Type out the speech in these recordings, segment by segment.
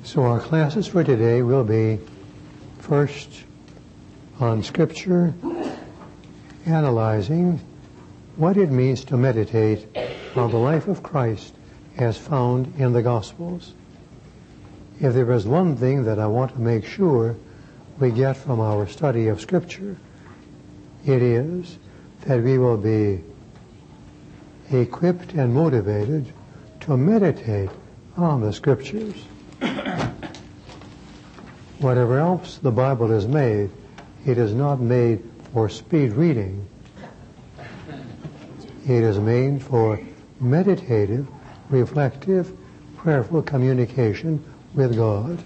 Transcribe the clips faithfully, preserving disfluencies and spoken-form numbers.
So our classes for today will be first on Scripture, analyzing what it means to meditate on the life of Christ as found in the Gospels. If there is one thing that I want to make sure we get from our study of Scripture, it is that we will be equipped and motivated to meditate on the Scriptures. Whatever else the Bible is made, it is not made for speed reading. It is made for meditative, reflective, prayerful communication with God.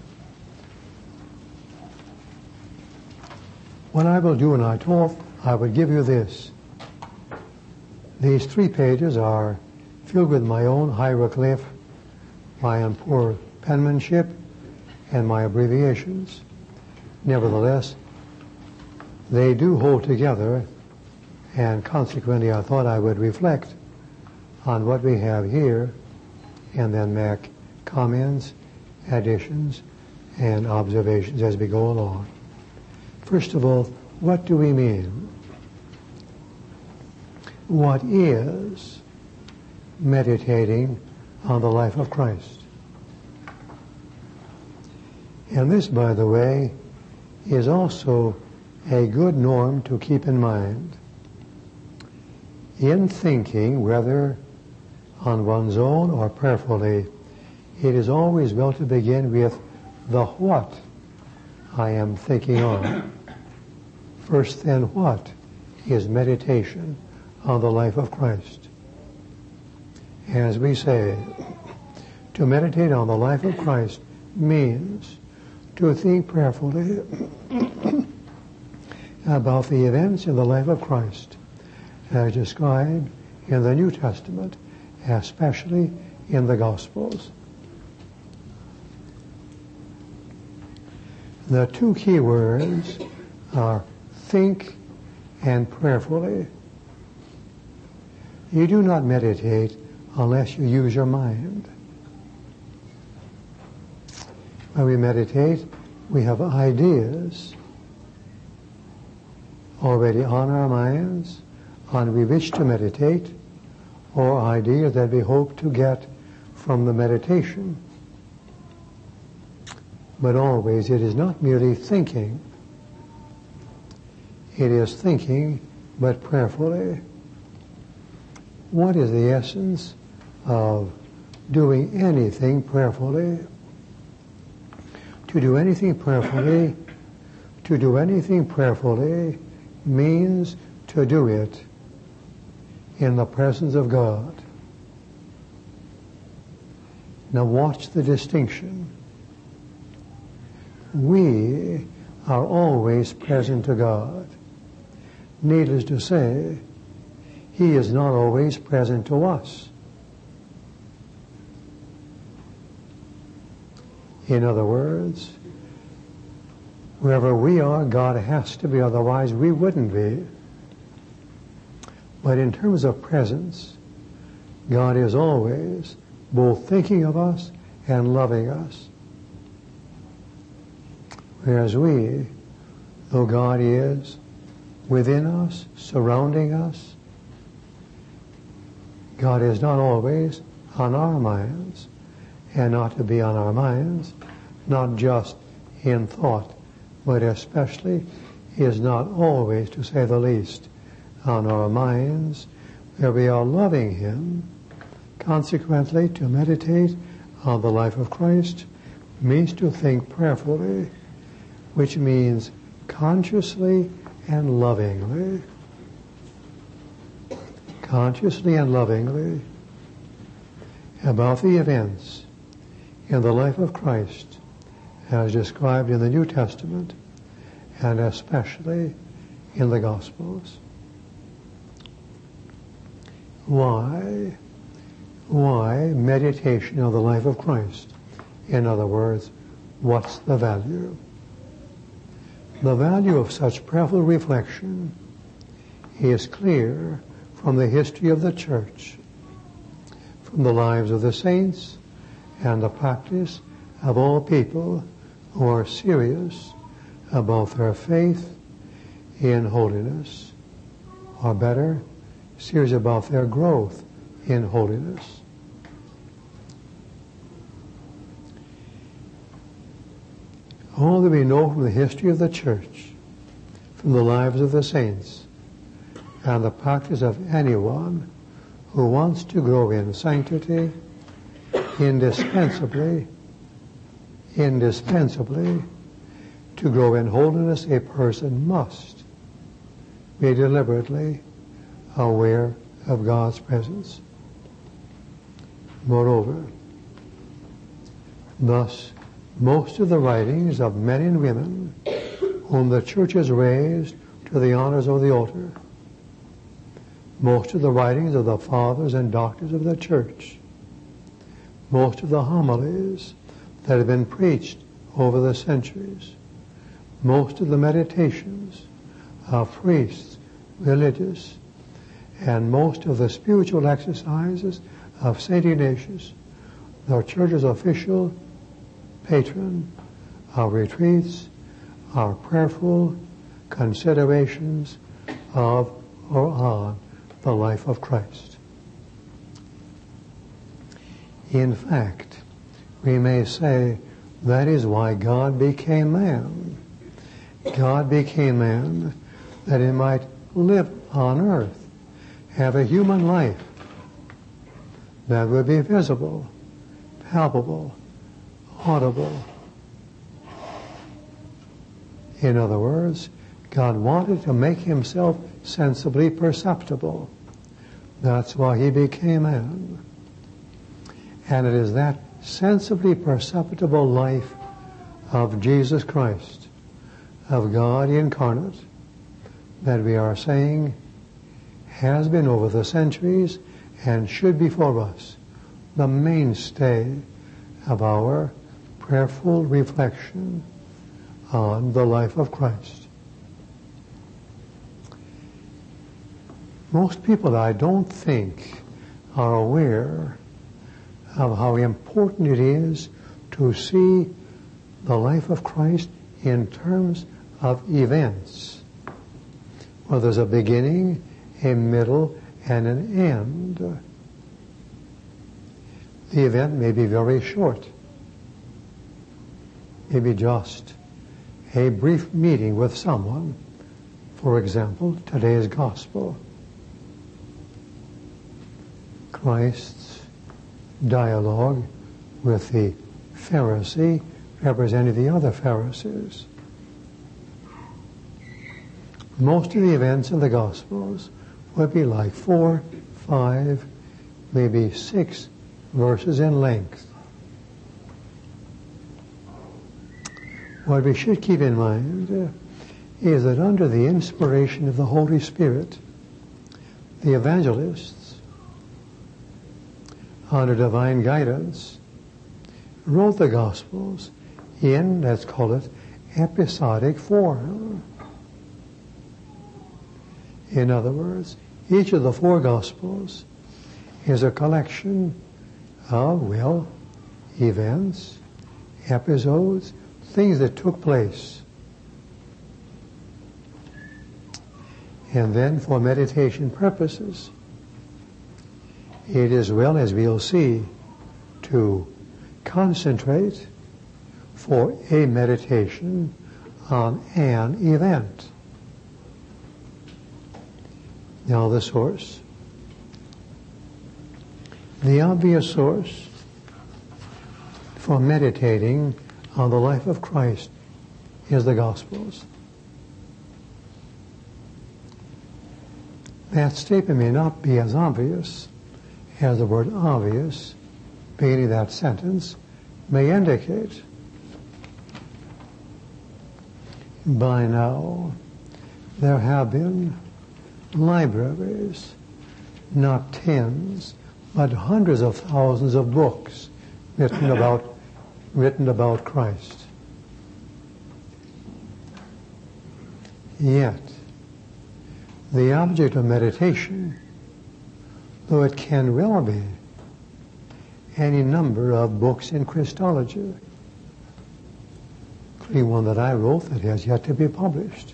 What I will do when I talk, I will give you this. These three pages are filled with my own hieroglyph, my own poor penmanship, and my abbreviations. Nevertheless, they do hold together, and consequently I thought I would reflect on what we have here and then make comments, additions, and observations as we go along. First of all, what do we mean? What is meditating on the life of Christ? And this, by the way, is also a good norm to keep in mind. In thinking, whether on one's own or prayerfully, it is always well to begin with the what I am thinking on. First, then, what is meditation on the life of Christ? As we say, to meditate on the life of Christ means to think prayerfully about the events in the life of Christ as described in the New Testament, especially in the Gospels. The two key words are think and prayerfully. You do not meditate unless you use your mind. When we meditate, we have ideas already on our minds on we wish to meditate, or ideas that we hope to get from the meditation. But always it is not merely thinking. It is thinking, but prayerfully. What is the essence of doing anything prayerfully? To do anything prayerfully, to do anything prayerfully means to do it in the presence of God. Now watch the distinction. We are always present to God. Needless to say, He is not always present to us. In other words, wherever we are, God has to be, otherwise we wouldn't be. But in terms of presence, God is always both thinking of us and loving us. Whereas we, though God is within us, surrounding us, God is not always on our minds, and not to be on our minds, not just in thought, but especially is not always, to say the least, on our minds, where we are loving Him. Consequently, to meditate on the life of Christ means to think prayerfully, which means consciously and lovingly. Consciously and lovingly about the events in the life of Christ as described in the New Testament and especially in the Gospels. Why? Why meditation on the life of Christ? In other words, what's the value? The value of such prayerful reflection is clear from the history of the church, from the lives of the saints and the practice of all people who are serious about their faith in holiness, or better, serious about their growth in holiness. All that we know from the history of the church, from the lives of the saints, and the practice of anyone who wants to grow in sanctity, indispensably, indispensably, to grow in holiness, a person must be deliberately aware of God's presence. Moreover, thus, most of the writings of men and women whom the church has raised to the honors of the altar, most of the writings of the fathers and doctors of the church, most of the homilies that have been preached over the centuries, most of the meditations of priests, religious, and most of the spiritual exercises of Saint Ignatius, the church's official patron, our retreats, our prayerful considerations of or on the life of Christ. In fact, we may say that is why God became man. God became man that he might live on earth, have a human life that would be visible, palpable, audible. In other words, God wanted to make himself sensibly perceptible. That's why he became man. And it is that sensibly perceptible life of Jesus Christ, of God incarnate, that we are saying has been over the centuries and should be for us the mainstay of our prayerful reflection on the life of Christ. Most people, I don't think, are aware of how important it is to see the life of Christ in terms of events, where there's a beginning, a middle, and an end. The event may be very short, maybe just a brief meeting with someone, for example, today's gospel. Christ's dialogue with the Pharisee representing the other Pharisees. Most of the events in the Gospels would be like four, five, maybe six verses in length. What we should keep in mind uh, is that under the inspiration of the Holy Spirit, the evangelists, under divine guidance, wrote the Gospels in, let's call it, episodic form. In other words, each of the four Gospels is a collection of, well, events, episodes, things that took place. And then for meditation purposes, it is well, as we'll see, to concentrate for a meditation on an event. Now the source. The obvious source for meditating on the life of Christ is the Gospels. That statement may not be as obvious as the word obvious beginning that sentence may indicate. By now, there have been libraries, not tens, but hundreds of thousands of books written about written about Christ. Yet, the object of meditation, though it can well be any number of books in Christology, actually one that I wrote that has yet to be published,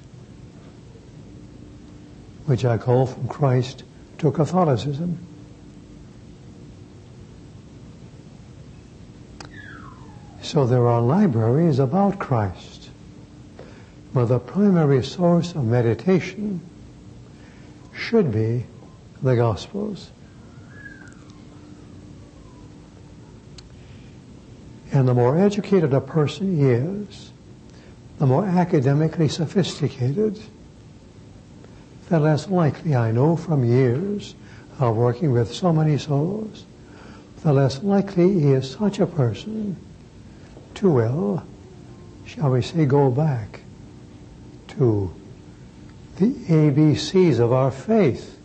which I call From Christ to Catholicism. So there are libraries about Christ, but the primary source of meditation should be the Gospels. And the more educated a person is, the more academically sophisticated, the less likely, I know from years of working with so many souls, the less likely is such a person to, well, shall we say, go back to the A B Cs of our faith.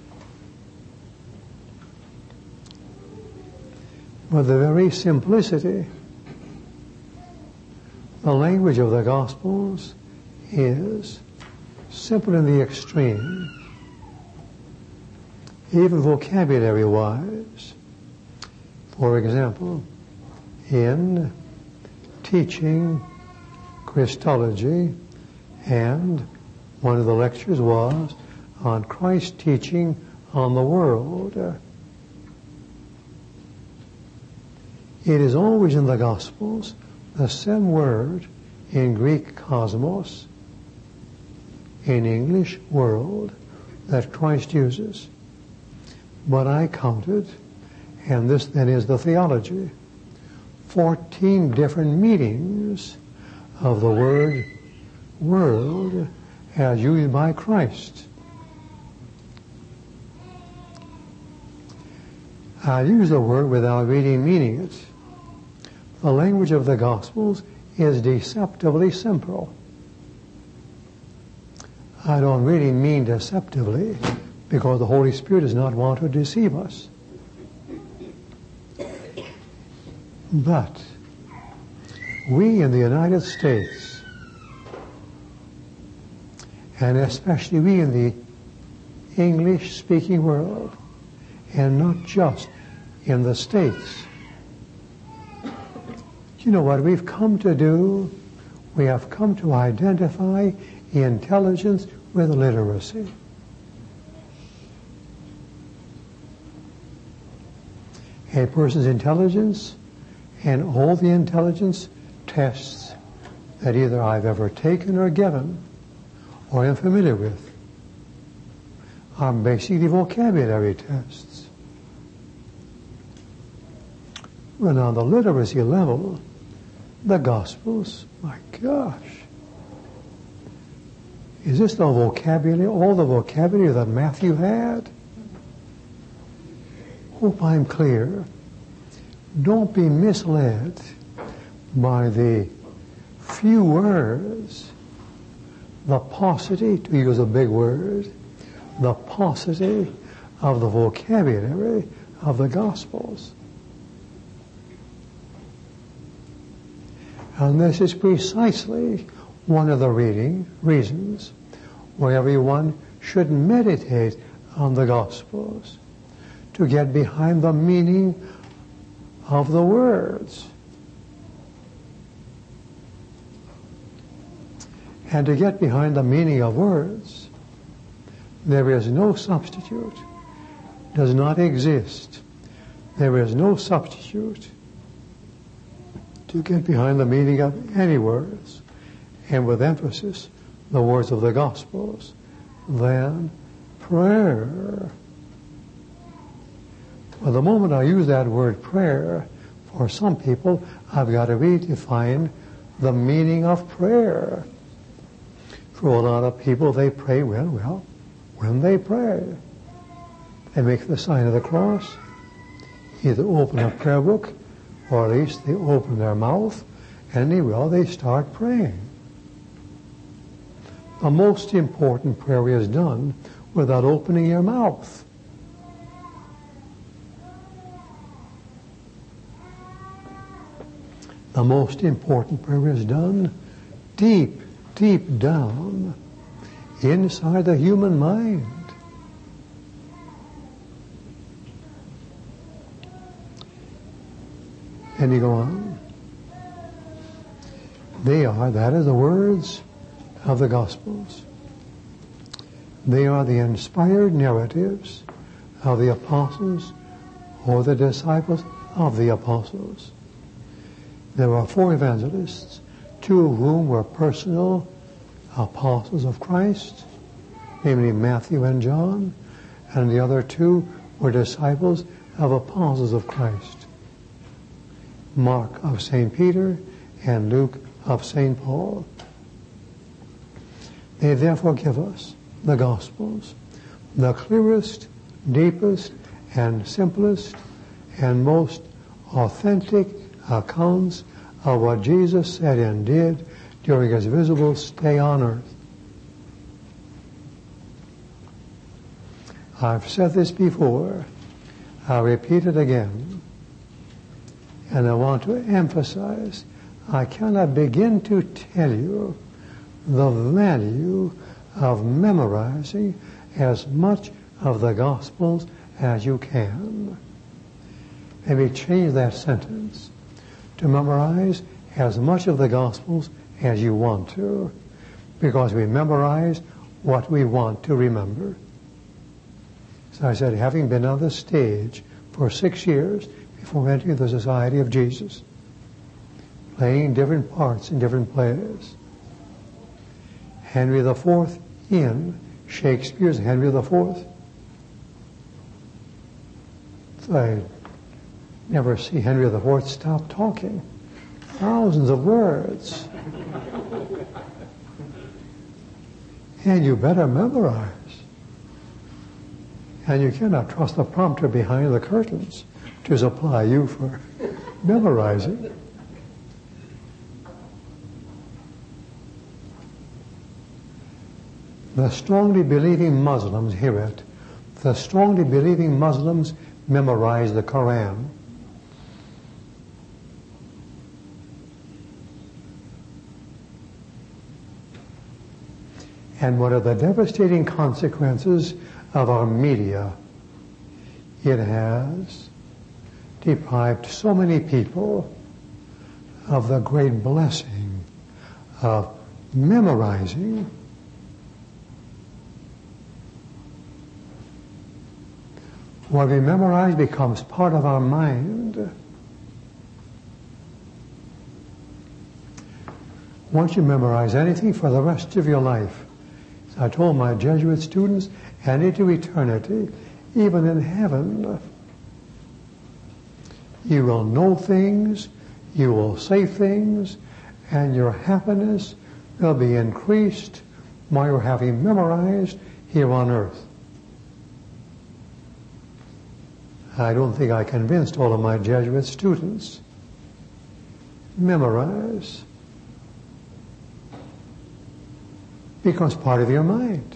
But the very simplicity, the language of the Gospels is simple in the extreme, even vocabulary-wise. For example, in teaching Christology, and one of the lectures was on Christ's teaching on the world. It is always in the Gospels the same word in Greek cosmos, in English world, that Christ uses. But I counted, and this then is the theology, fourteen different meanings of the word world as used by Christ. I use the word without really meaning it. The language of the Gospels is deceptively simple. I don't really mean deceptively because the Holy Spirit does not want to deceive us. But we in the United States, and especially we in the English-speaking world, and not just in the States, you know what we've come to do? We have come to identify intelligence with literacy. A person's intelligence and all the intelligence tests that either I've ever taken or given or am familiar with are basically vocabulary tests. When on the literacy level, the Gospels, my gosh, is this the vocabulary, all the vocabulary that Matthew had? Hope I'm clear. Don't be misled by the few words, the paucity, to use a big word, the paucity of the vocabulary of the Gospels. And this is precisely one of the reading reasons why everyone should meditate on the Gospels, to get behind the meaning of the words. And to get behind the meaning of words, there is no substitute, does not exist. There is no substitute to get behind the meaning of any words, and with emphasis, the words of the Gospels, than prayer. Well, the moment I use that word prayer, for some people, I've got to redefine the meaning of prayer. For a lot of people, they pray, well, well, when they pray, they make the sign of the cross, either open a prayer book, or at least they open their mouth, and they will, they start praying. The most important prayer is done without opening your mouth. The most important prayer is done deep, deep down inside the human mind. And you go on. They are, that is the words of the Gospels. They are the inspired narratives of the apostles or the disciples of the apostles. There are four evangelists, two of whom were personal apostles of Christ, namely Matthew and John, and the other two were disciples of apostles of Christ, Mark of Saint Peter and Luke of Saint Paul. They therefore give us the Gospels, the clearest, deepest, and simplest, and most authentic accounts of what Jesus said and did during his visible stay on earth. I've said this before. I'll repeat it again. And I want to emphasize, I cannot begin to tell you the value of memorizing as much of the Gospels as you can. Maybe change that sentence to memorize as much of the Gospels as you want to, because we memorize what we want to remember. So I said, having been on the stage for six years before entering the Society of Jesus, playing different parts in different plays, Henry the Fourth in Shakespeare's Henry the Fourth. So I never see Henry the Fourth stop talking. Thousands of words. And you better memorize. And you cannot trust the prompter behind the curtains to supply you for memorizing. The strongly believing Muslims hear it. The strongly believing Muslims memorize the Quran. And what are the devastating consequences of our media? It has deprived so many people of the great blessing of memorizing. What we memorize becomes part of our mind. Once you memorize anything for the rest of your life, I told my Jesuit students, and into eternity, even in heaven, you will know things, you will say things, and your happiness will be increased by your having memorized here on earth. I don't think I convinced all of my Jesuit students. Memorize. Becomes part of your mind.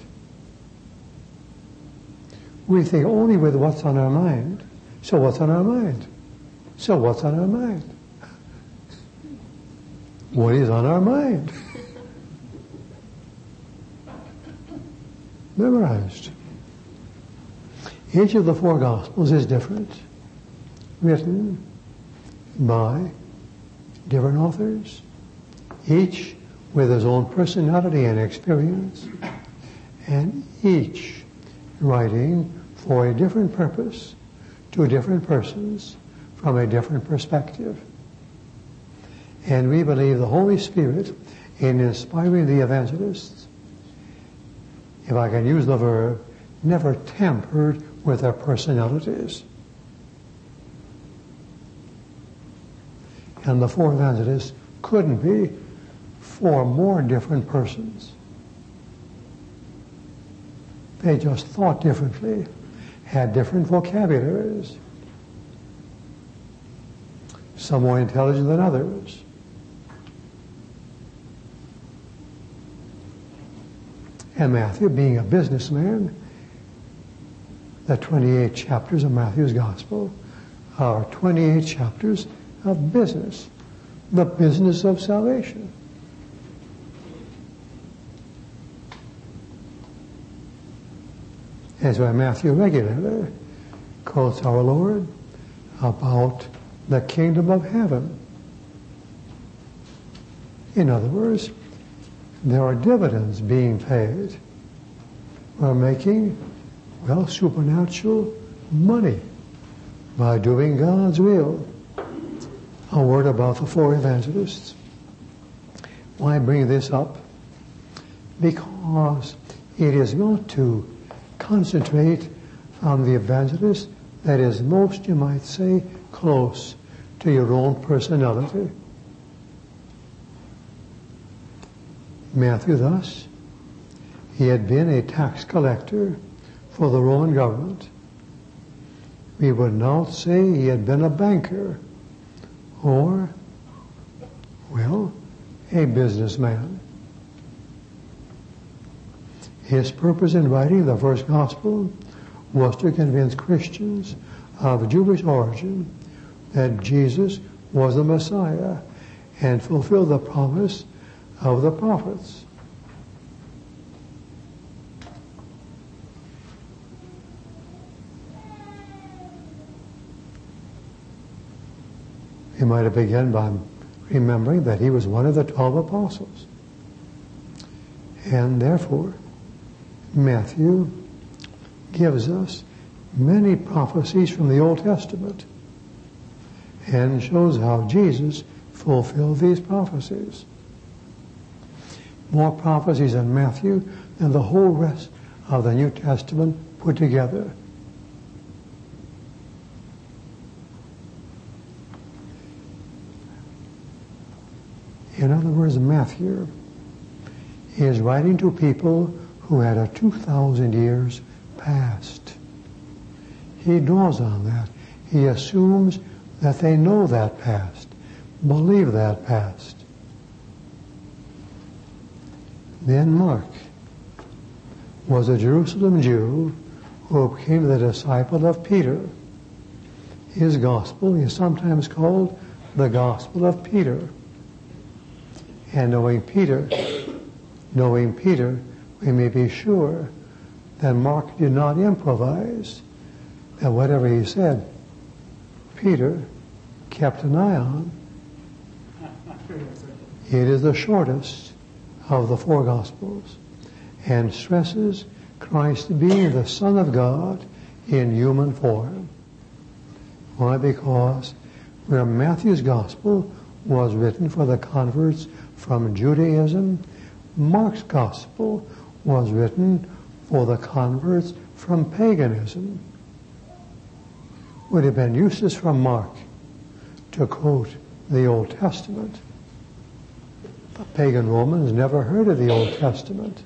We think only with what's on our mind. So what's on our mind? So what's on our mind? What is on our mind? Memorized. Each of the four Gospels is different, written by different authors, each with his own personality and experience, and each writing for a different purpose to different persons from a different perspective. And we believe the Holy Spirit, in inspiring the evangelists, if I can use the verb, never tampered with their personalities. And the four evangelists couldn't be four more different persons. They just thought differently, had different vocabularies, some more intelligent than others. And Matthew, being a businessman, the twenty-eight chapters of Matthew's Gospel are twenty-eight chapters of business, the business of salvation. That's why Matthew regularly quotes our Lord about the kingdom of heaven. In other words, there are dividends being paid. We're making, well, supernatural money by doing God's will. A word about the four evangelists. Why bring this up? Because it is not to concentrate on the evangelist that is most, you might say, close to your own personality. Matthew, thus, he had been a tax collector for the Roman government. We would now say he had been a banker or, well, a businessman. His purpose in writing the first gospel was to convince Christians of Jewish origin that Jesus was the Messiah and fulfill the promise of the prophets. He might have begun by remembering that he was one of the twelve apostles. And therefore, Matthew gives us many prophecies from the Old Testament and shows how Jesus fulfilled these prophecies. More prophecies in Matthew than the whole rest of the New Testament put together. In other words, Matthew is writing to people who had a two thousand years past. He draws on that. He assumes that they know that past, believe that past. Then Mark was a Jerusalem Jew who became the disciple of Peter. His gospel is sometimes called the Gospel of Peter. And knowing Peter, knowing Peter, we may be sure that Mark did not improvise, that whatever he said, Peter kept an eye on. It is the shortest of the four Gospels and stresses Christ being the Son of God in human form. Why? Because where Matthew's Gospel was written for the converts from Judaism, Mark's Gospel was written for the converts from paganism. Would have been useless for Mark to quote the Old Testament. The pagan Romans never heard of the Old Testament.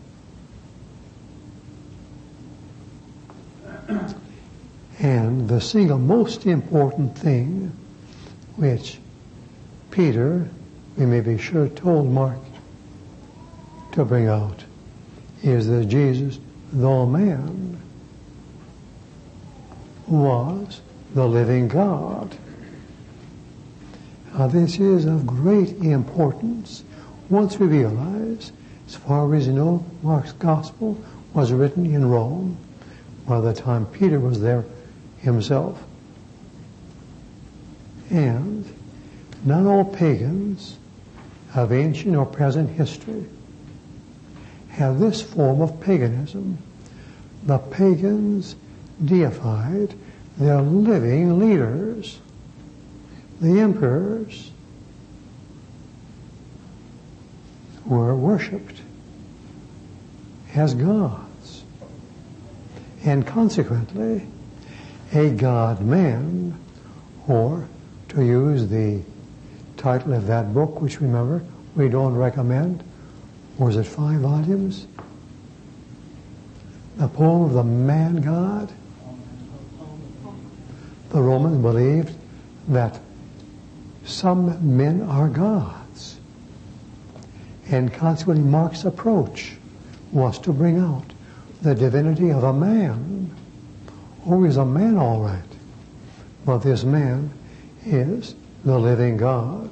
And the single most important thing which Peter, we may be sure, told Mark to bring out is that Jesus, though man, was the living God. Now this is of great importance once we realize, as far as you know, Mark's Gospel was written in Rome by the time Peter was there himself. And not all pagans of ancient or present history have this form of paganism. The pagans deified their living leaders, the emperors, were worshipped as gods. And consequently, a God-man, or to use the title of that book, which remember, we don't recommend, was it five volumes? The poem of the man God. The Romans believed that some men are gods. And consequently, Mark's approach was to bring out the divinity of a man. Oh, he's a man, all right. But this man is the living God.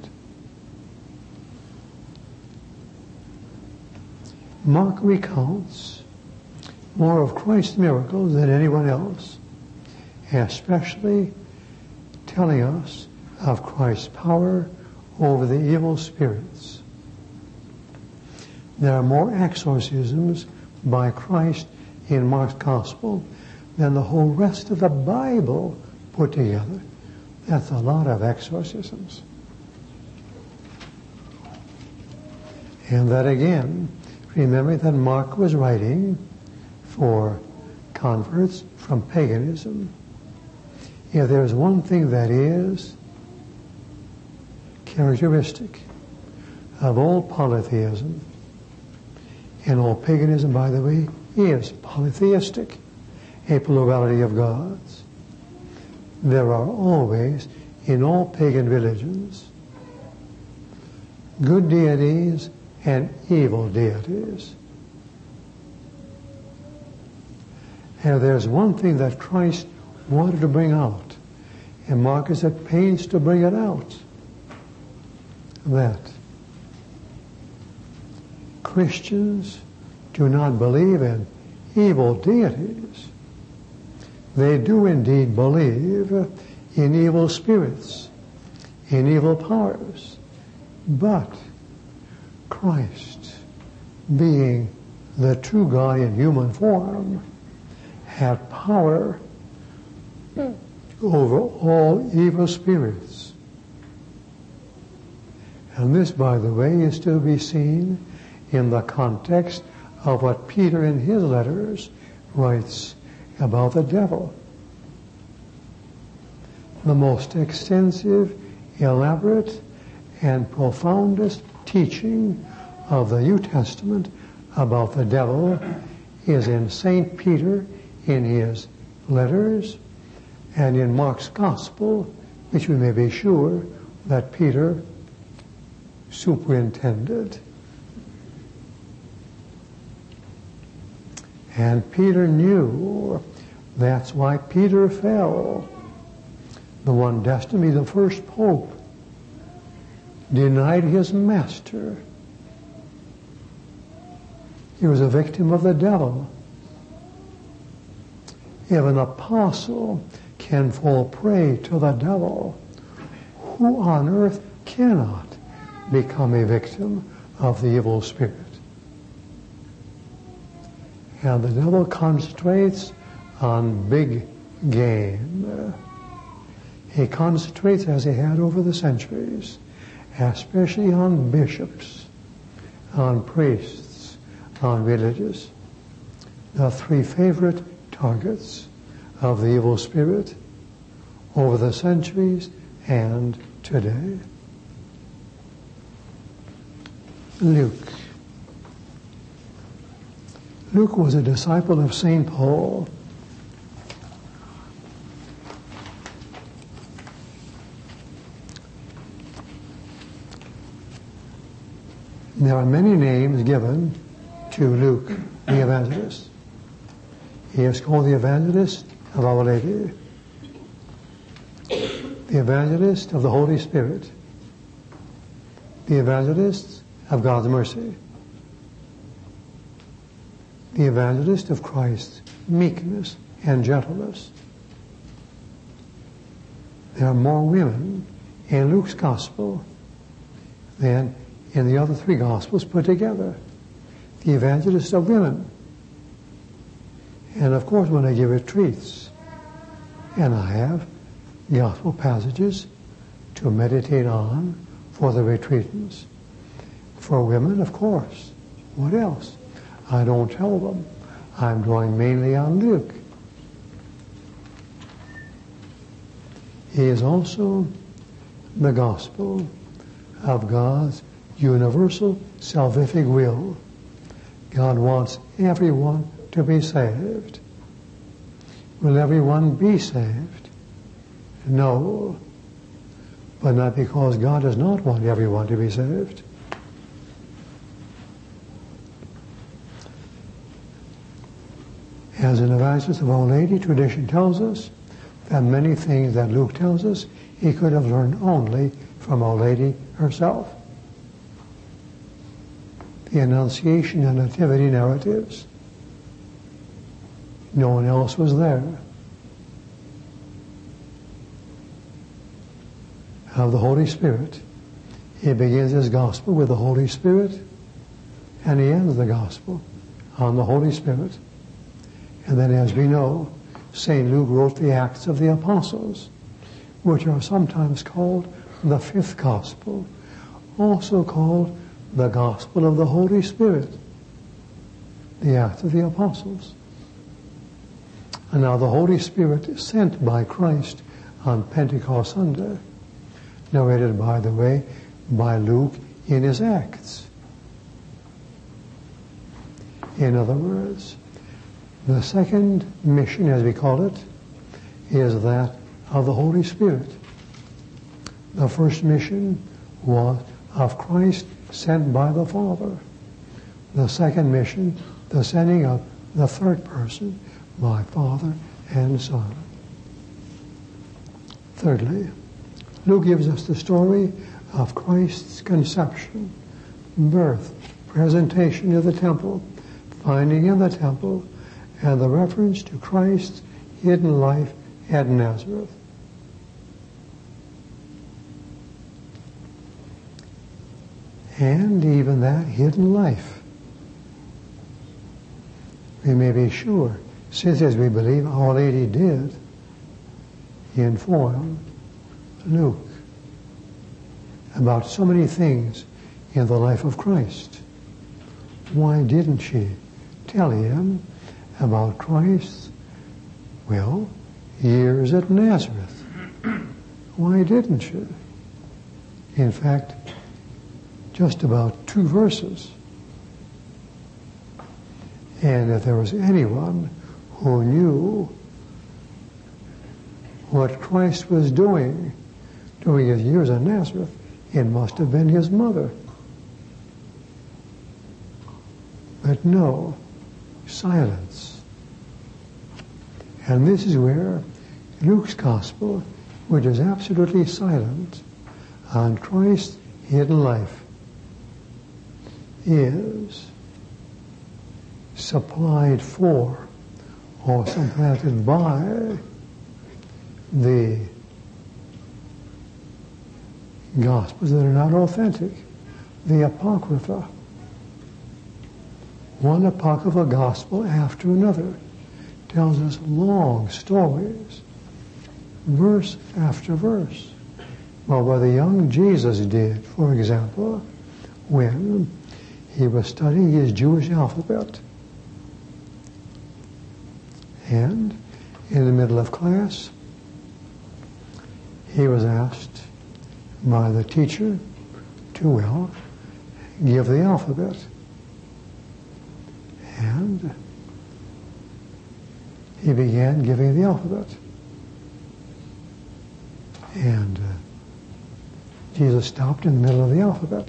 Mark recounts more of Christ's miracles than anyone else, especially telling us of Christ's power over the evil spirits. there are more exorcisms by Christ in Mark's Gospel than the whole rest of the Bible put together. That's a lot of exorcisms. And that again, remember that Mark was writing for converts from paganism. If there's one thing that is characteristic of all polytheism, and all paganism, by the way, is polytheistic, a plurality of gods. There are always, in all pagan religions, good deities and evil deities. And there's one thing that Christ wanted to bring out, and Mark is at pains to bring it out, that Christians do not believe in evil deities. They do indeed believe in evil spirits, in evil powers. But Christ, being the true God in human form, had power over all evil spirits. And this, by the way, is to be seen in the context of what Peter in his letters writes about the devil. The most extensive, elaborate, and profoundest teaching of the New Testament about the devil is in Saint Peter in his letters and in Mark's Gospel, which we may be sure that Peter superintended. And Peter knew. That's why Peter fell. The one destined to be the first pope denied his master. He was a victim of the devil. If an apostle can fall prey to the devil, who on earth cannot become a victim of the evil spirit? And the devil concentrates on big game. He concentrates, as he had over the centuries, especially on bishops, on priests, on religious, the three favorite targets of the evil spirit over the centuries and today. Luke. Luke was a disciple of Saint Paul. There are many names given to Luke, the evangelist. He is called the evangelist of Our Lady, the evangelist of the Holy Spirit, the evangelist of God's mercy, the evangelist of Christ's meekness and gentleness. There are more women in Luke's gospel than in the other three gospels put together. The evangelist of women. And of course, when I give retreats, and I have gospel passages to meditate on for the retreatants. For women, of course. What else? I don't tell them. I'm drawing mainly on Luke. He is also the gospel of God's universal salvific will. God wants everyone to be saved. Will everyone be saved? No. But not because God does not want everyone to be saved. As an evangelist of Our Lady, tradition tells us that many things that Luke tells us he could have learned only from Our Lady herself. The Annunciation and Nativity narratives, no one else was there. Of the Holy Spirit, he begins his gospel with the Holy Spirit, And he ends the gospel on the Holy Spirit. And then, as we know, Saint Luke wrote the Acts of the Apostles, which are sometimes called the fifth gospel, also called the gospel of the Holy Spirit, the Acts of the Apostles. And now the Holy Spirit is sent by Christ on Pentecost Sunday, narrated, by the way, by Luke in his Acts. In other words, the second mission, as we call it, is that of the Holy Spirit. The first mission was of Christ sent by the Father. The second mission, the sending of the third person by Father and Son. Thirdly, Luke gives us the story of Christ's conception, birth, presentation to the temple, finding in the temple, and the reference to Christ's hidden life at Nazareth. And even that hidden life, we may be sure, since as we believe Our Lady did, he informed Luke about so many things in the life of Christ. Why didn't she tell him about Christ's, well, years at Nazareth? Why didn't she? In fact, just about two verses. And if there was anyone who knew what Christ was doing during his years at Nazareth, it must have been his mother. But no, silence. And this is where Luke's gospel, which is absolutely silent on Christ's hidden life, is supplied for or supplanted by the Gospels that are not authentic, the Apocrypha. One Apocrypha Gospel after another tells us long stories, verse after verse. Well, what the young Jesus did, for example, when he was studying his Jewish alphabet, and in the middle of class, he was asked by the teacher to, well, give the alphabet. And he began giving the alphabet. And uh, Jesus stopped in the middle of the alphabet.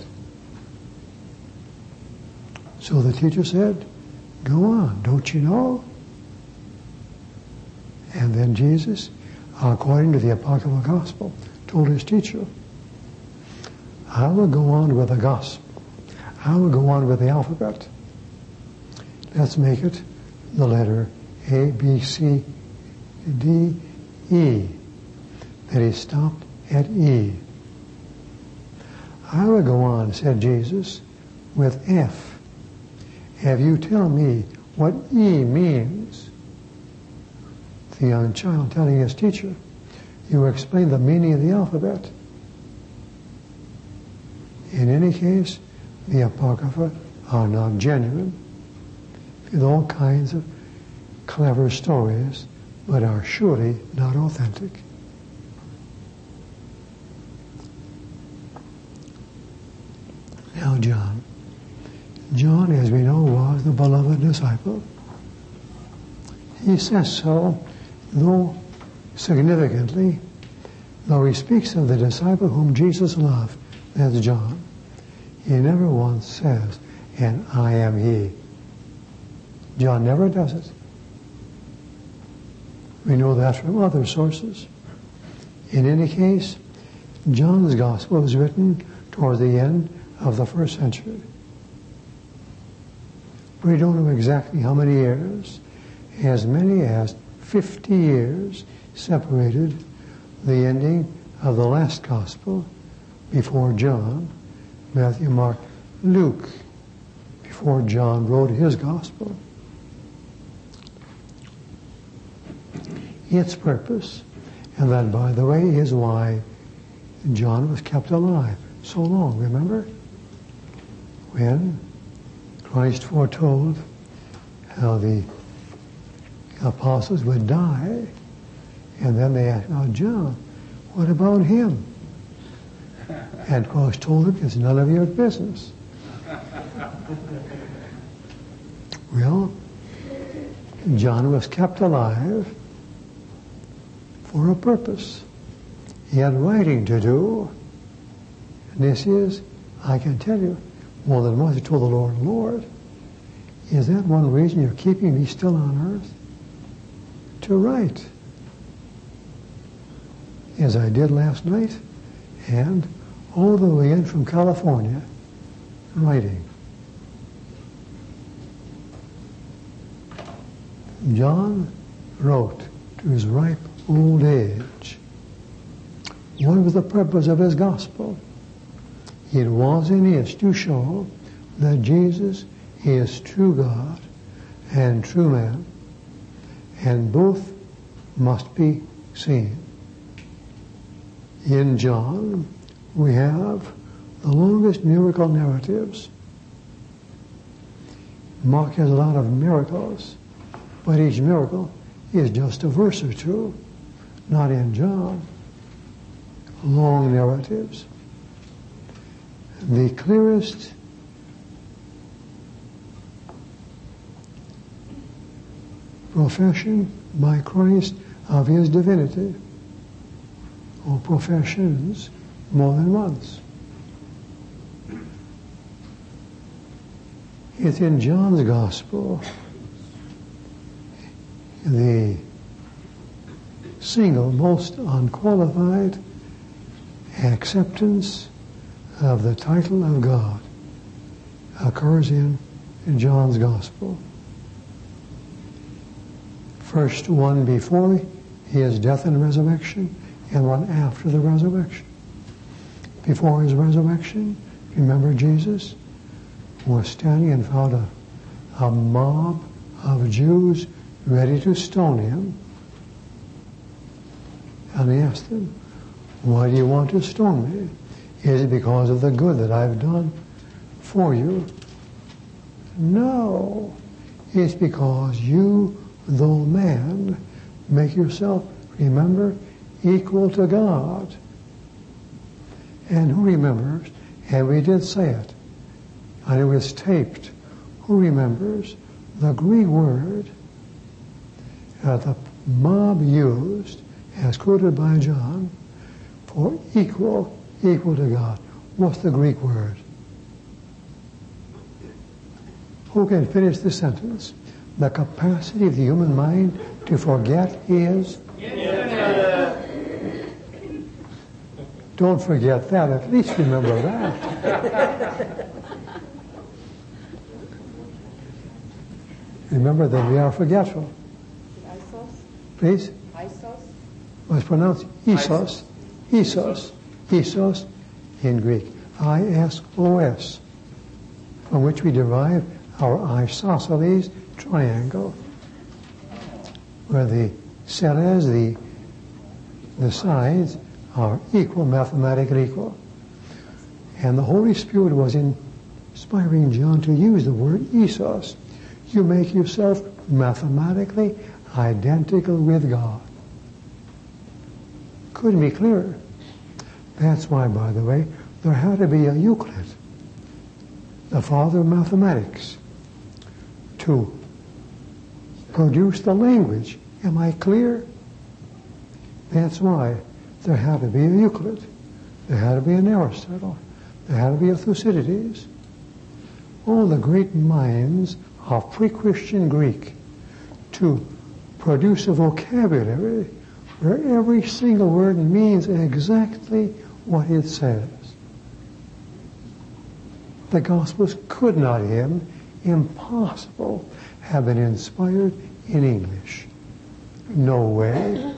So the teacher said, "Go on, don't you know?" And then Jesus, according to the Apocryphal Gospel, told his teacher, "I will go on with the Gospel. I will go on with the alphabet. Let's make it the letter A, B, C, D, E." That he stopped at E. "I will go on," said Jesus, "with F. Have you tell me what E means?" The young child telling his teacher, "You explain the meaning of the alphabet." In any case, the Apocrypha are not genuine, with all kinds of clever stories, but are surely not authentic. Now John. John, as we know, was the beloved disciple. He says so, though significantly, though he speaks of the disciple whom Jesus loved, that's John, he never once says, "and I am he." John never does it. We know that from other sources. In any case, John's gospel was written toward the end of the first century. We don't know exactly how many years. As many as fifty years separated the ending of the last gospel before John, Matthew, Mark, Luke, before John wrote his gospel. Its purpose, and that, by the way, is why John was kept alive so long, remember? When Christ foretold how the apostles would die, and then they asked, "Oh, John, what about him?" And Christ told them, "It's none of your business." Well, John was kept alive for a purpose. He had writing to do. And this is, I can tell you, more than once he told the Lord, "Lord, is that one reason you're keeping me still on earth? To write, as I did last night, and all the way in from California, writing." John wrote to his ripe old age. What was the purpose of his gospel? It was and is to show that Jesus is true God and true man, and both must be seen. In John, we have the longest miracle narratives. Mark has a lot of miracles, but each miracle is just a verse or two, not in John. Long narratives. The clearest profession by Christ of his divinity, or professions more than once. It's in John's Gospel, the single most unqualified acceptance of the title of God occurs in, in John's Gospel. First one before his death and resurrection, and one after the resurrection. Before his resurrection, remember Jesus was standing in front of a mob of Jews ready to stone him. And he asked them, "Why do you want to stone me? Is it because of the good that I've done for you?" "No, it's because you, though man, make yourself, remember, equal to God." And who remembers, and we did say it, and it was taped, who remembers the Greek word that the mob used, as quoted by John, for equal, equal to God? What's the Greek word? Who can finish the sentence? The capacity of the human mind to forget is? Yes. Don't forget that. At least remember that. Remember that we are forgetful. Isos? Please? Isos? Well, it's pronounced Isos. Isos. Isos in Greek. I S O S, from which we derive our isosceles triangle, where the seres, the, the sides, are equal, mathematically equal. And the Holy Spirit was inspiring John to use the word Isos. You make yourself mathematically identical with God. Couldn't be clearer. That's why, by the way, there had to be a Euclid, the father of mathematics, to produce the language. Am I clear? That's why there had to be a Euclid. There had to be an Aristotle. There had to be a Thucydides. All the great minds of pre-Christian Greek to produce a vocabulary where every single word means exactly what it says. The Gospels could not have, impossible, have been inspired in English. No way.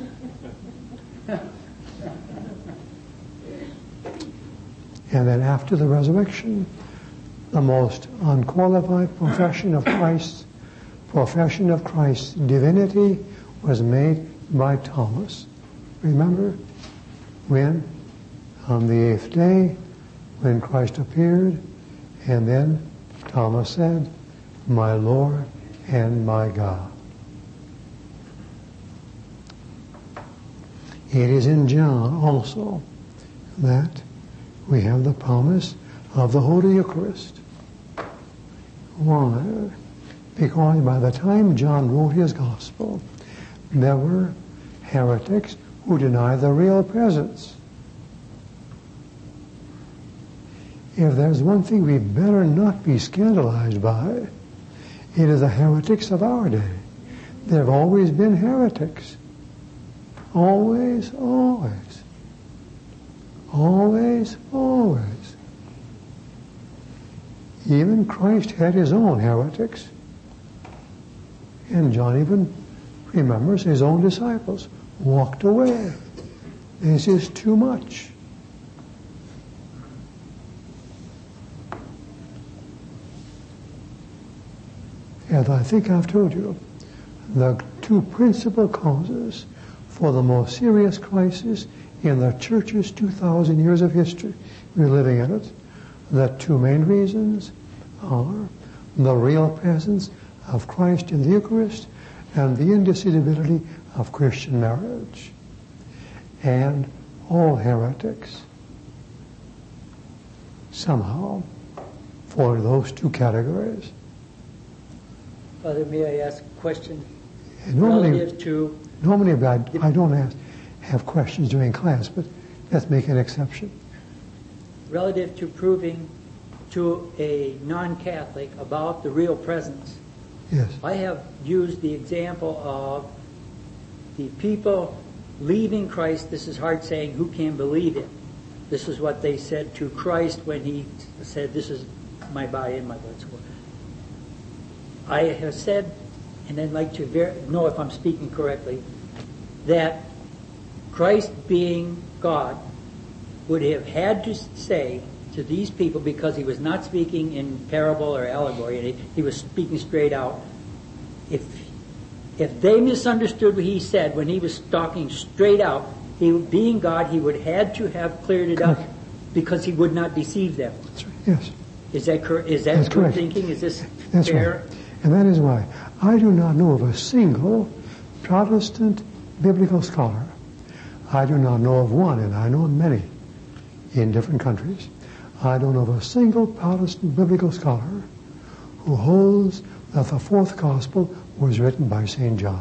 And then after the resurrection, the most unqualified profession of Christ's profession of Christ's divinity was made by Thomas. Remember when on the eighth day when Christ appeared, and then Thomas said, "My Lord and my God." It is in John also that we have the promise of the Holy Eucharist. Why? Because by the time John wrote his gospel, there were heretics who denied the real presence. If there's one thing we better not be scandalized by, it is the heretics of our day. There have always been heretics. Always, always. Always, always. Even Christ had his own heretics. And John even remembers his own disciples walked away. This is too much. As I think I've told you, the two principal causes for the most serious crisis in the church's two thousand years of history, we're living in it, the two main reasons are the real presence of Christ in the Eucharist and the indissolubility of Christian marriage. And all heretics somehow fall into those two categories. Father, may I ask a question Normally, relative to... Normally I, I don't ask, have questions during class, but let's make an exception. Relative to proving to a non-Catholic about the real presence. Yes. I have used the example of the people leaving Christ. This is hard saying, who can believe it? This is what they said to Christ when he said, "This is my body and my blood." I have said, and I'd like to ver- know if I'm speaking correctly, that Christ being God would have had to say to these people, because he was not speaking in parable or allegory, and he, he was speaking straight out, if if they misunderstood what he said when he was talking straight out, he, being God, he would have had to have cleared it up because he would not deceive them. That's right. Yes. Is that cor- is that That's good correct. thinking? Is this That's fair? right. And that is why I do not know of a single Protestant biblical scholar. I do not know of one, and I know of many in different countries. I don't know of a single Protestant biblical scholar who holds that the fourth gospel was written by Saint John.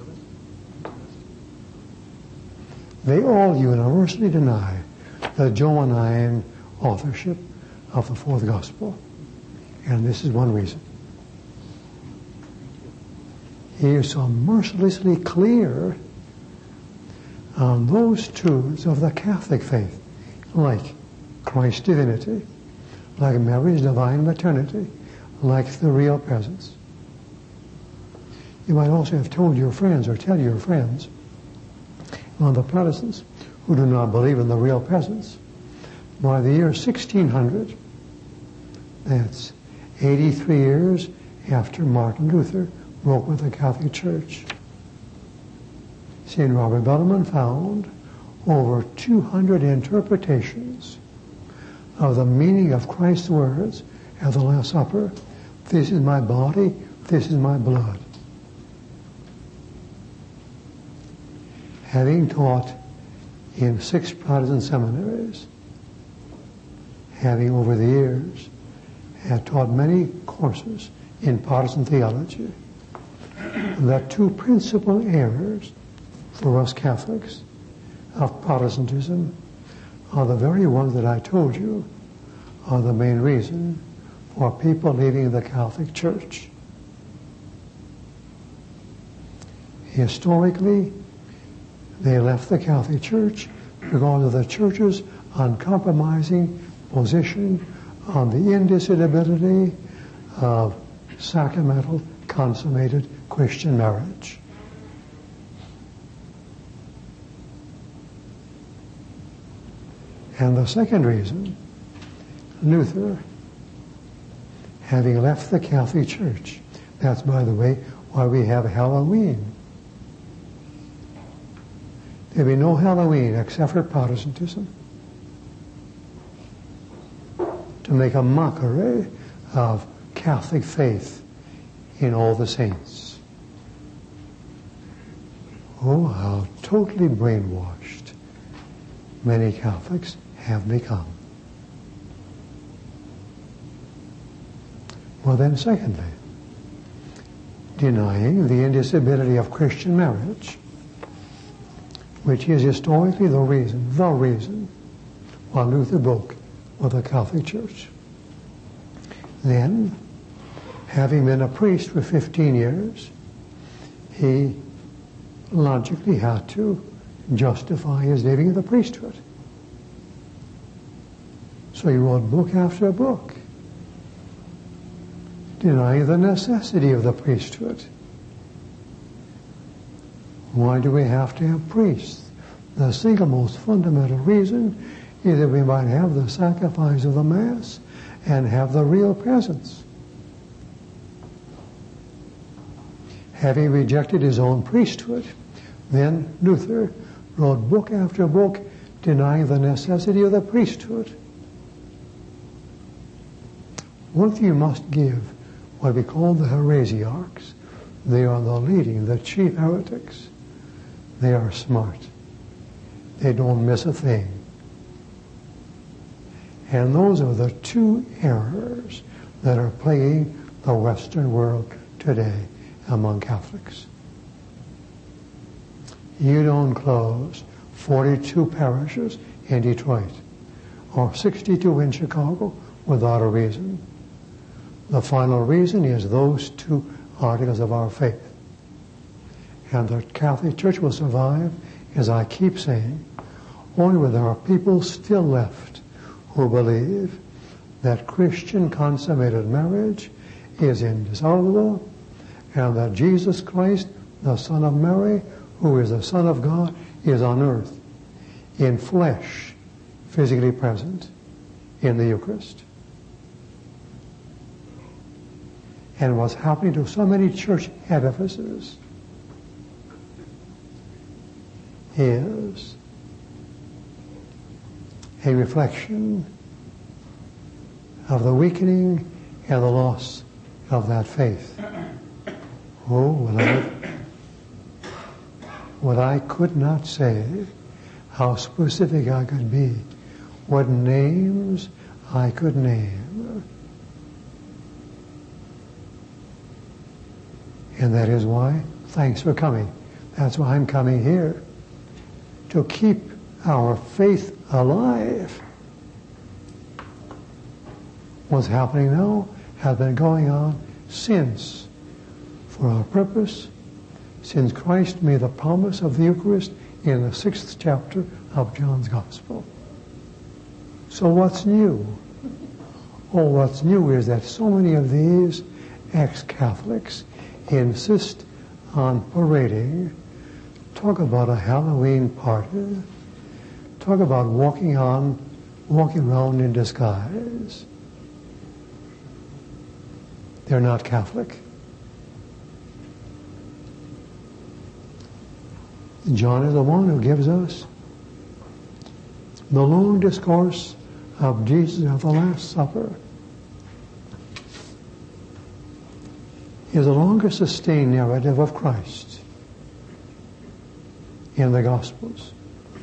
They all universally deny the Johannine authorship of the fourth gospel. And this is one reason. He is so mercilessly clear on those truths of the Catholic faith, like Christ's divinity, like Mary's divine maternity, like the real presence. You might also have told your friends or tell your friends on the Protestants who do not believe in the real presence. By the year sixteen hundred, that's eighty-three years after Martin Luther broke with the Catholic Church, Saint Robert Bellarmine found over two hundred interpretations of the meaning of Christ's words at the Last Supper, "This is my body, this is my blood." Having taught in six Protestant seminaries, having over the years had taught many courses in Protestant theology, the two principal errors for us Catholics of Protestantism are the very ones that I told you are the main reason for people leaving the Catholic Church. Historically, they left the Catholic Church because of the Church's uncompromising position on the indissolubility of sacramental, consummated Christian marriage. And the second reason, Luther having left the Catholic Church. That's, by the way, why we have Halloween. There'll be no Halloween except for Protestantism, to make a mockery of Catholic faith in all the saints. Oh, how totally brainwashed many Catholics have become. Well then, secondly, denying the indissolubility of Christian marriage, which is historically the reason, the reason why Luther broke with the Catholic Church. Then, having been a priest for fifteen years, he logically had to justify his living in the priesthood. So he wrote book after book, denying the necessity of the priesthood. Why do we have to have priests? The single most fundamental reason is that we might have the sacrifice of the Mass and have the real presence. Having rejected his own priesthood, then Luther wrote book after book denying the necessity of the priesthood. One thing you must give what we call the heresiarchs. They are the leading, the chief heretics. They are smart. They don't miss a thing. And those are the two errors that are plaguing the Western world today among Catholics. You don't close forty-two parishes in Detroit or sixty-two in Chicago without a reason. The final reason is those two articles of our faith. And the Catholic Church will survive, as I keep saying, only when there are people still left who believe that Christian consummated marriage is indissoluble and that Jesus Christ, the Son of Mary, who is the Son of God, is on earth, in flesh, physically present in the Eucharist. And what's happening to so many church edifices is a reflection of the weakening and the loss of that faith. Oh, what I, what I could not say, how specific I could be, what names I could name. And that is why, thanks for coming. That's why I'm coming here, to keep our faith alive. What's happening now has been going on since, for our purpose, since Christ made the promise of the Eucharist in the sixth chapter of John's Gospel. So what's new? Oh, what's new is that so many of these ex-Catholics insist on parading, talk about a Halloween party, talk about walking on, walking around in disguise. They're not Catholic. John is the one who gives us the long discourse of Jesus at the Last Supper. Is the longest sustained narrative of Christ in the Gospels.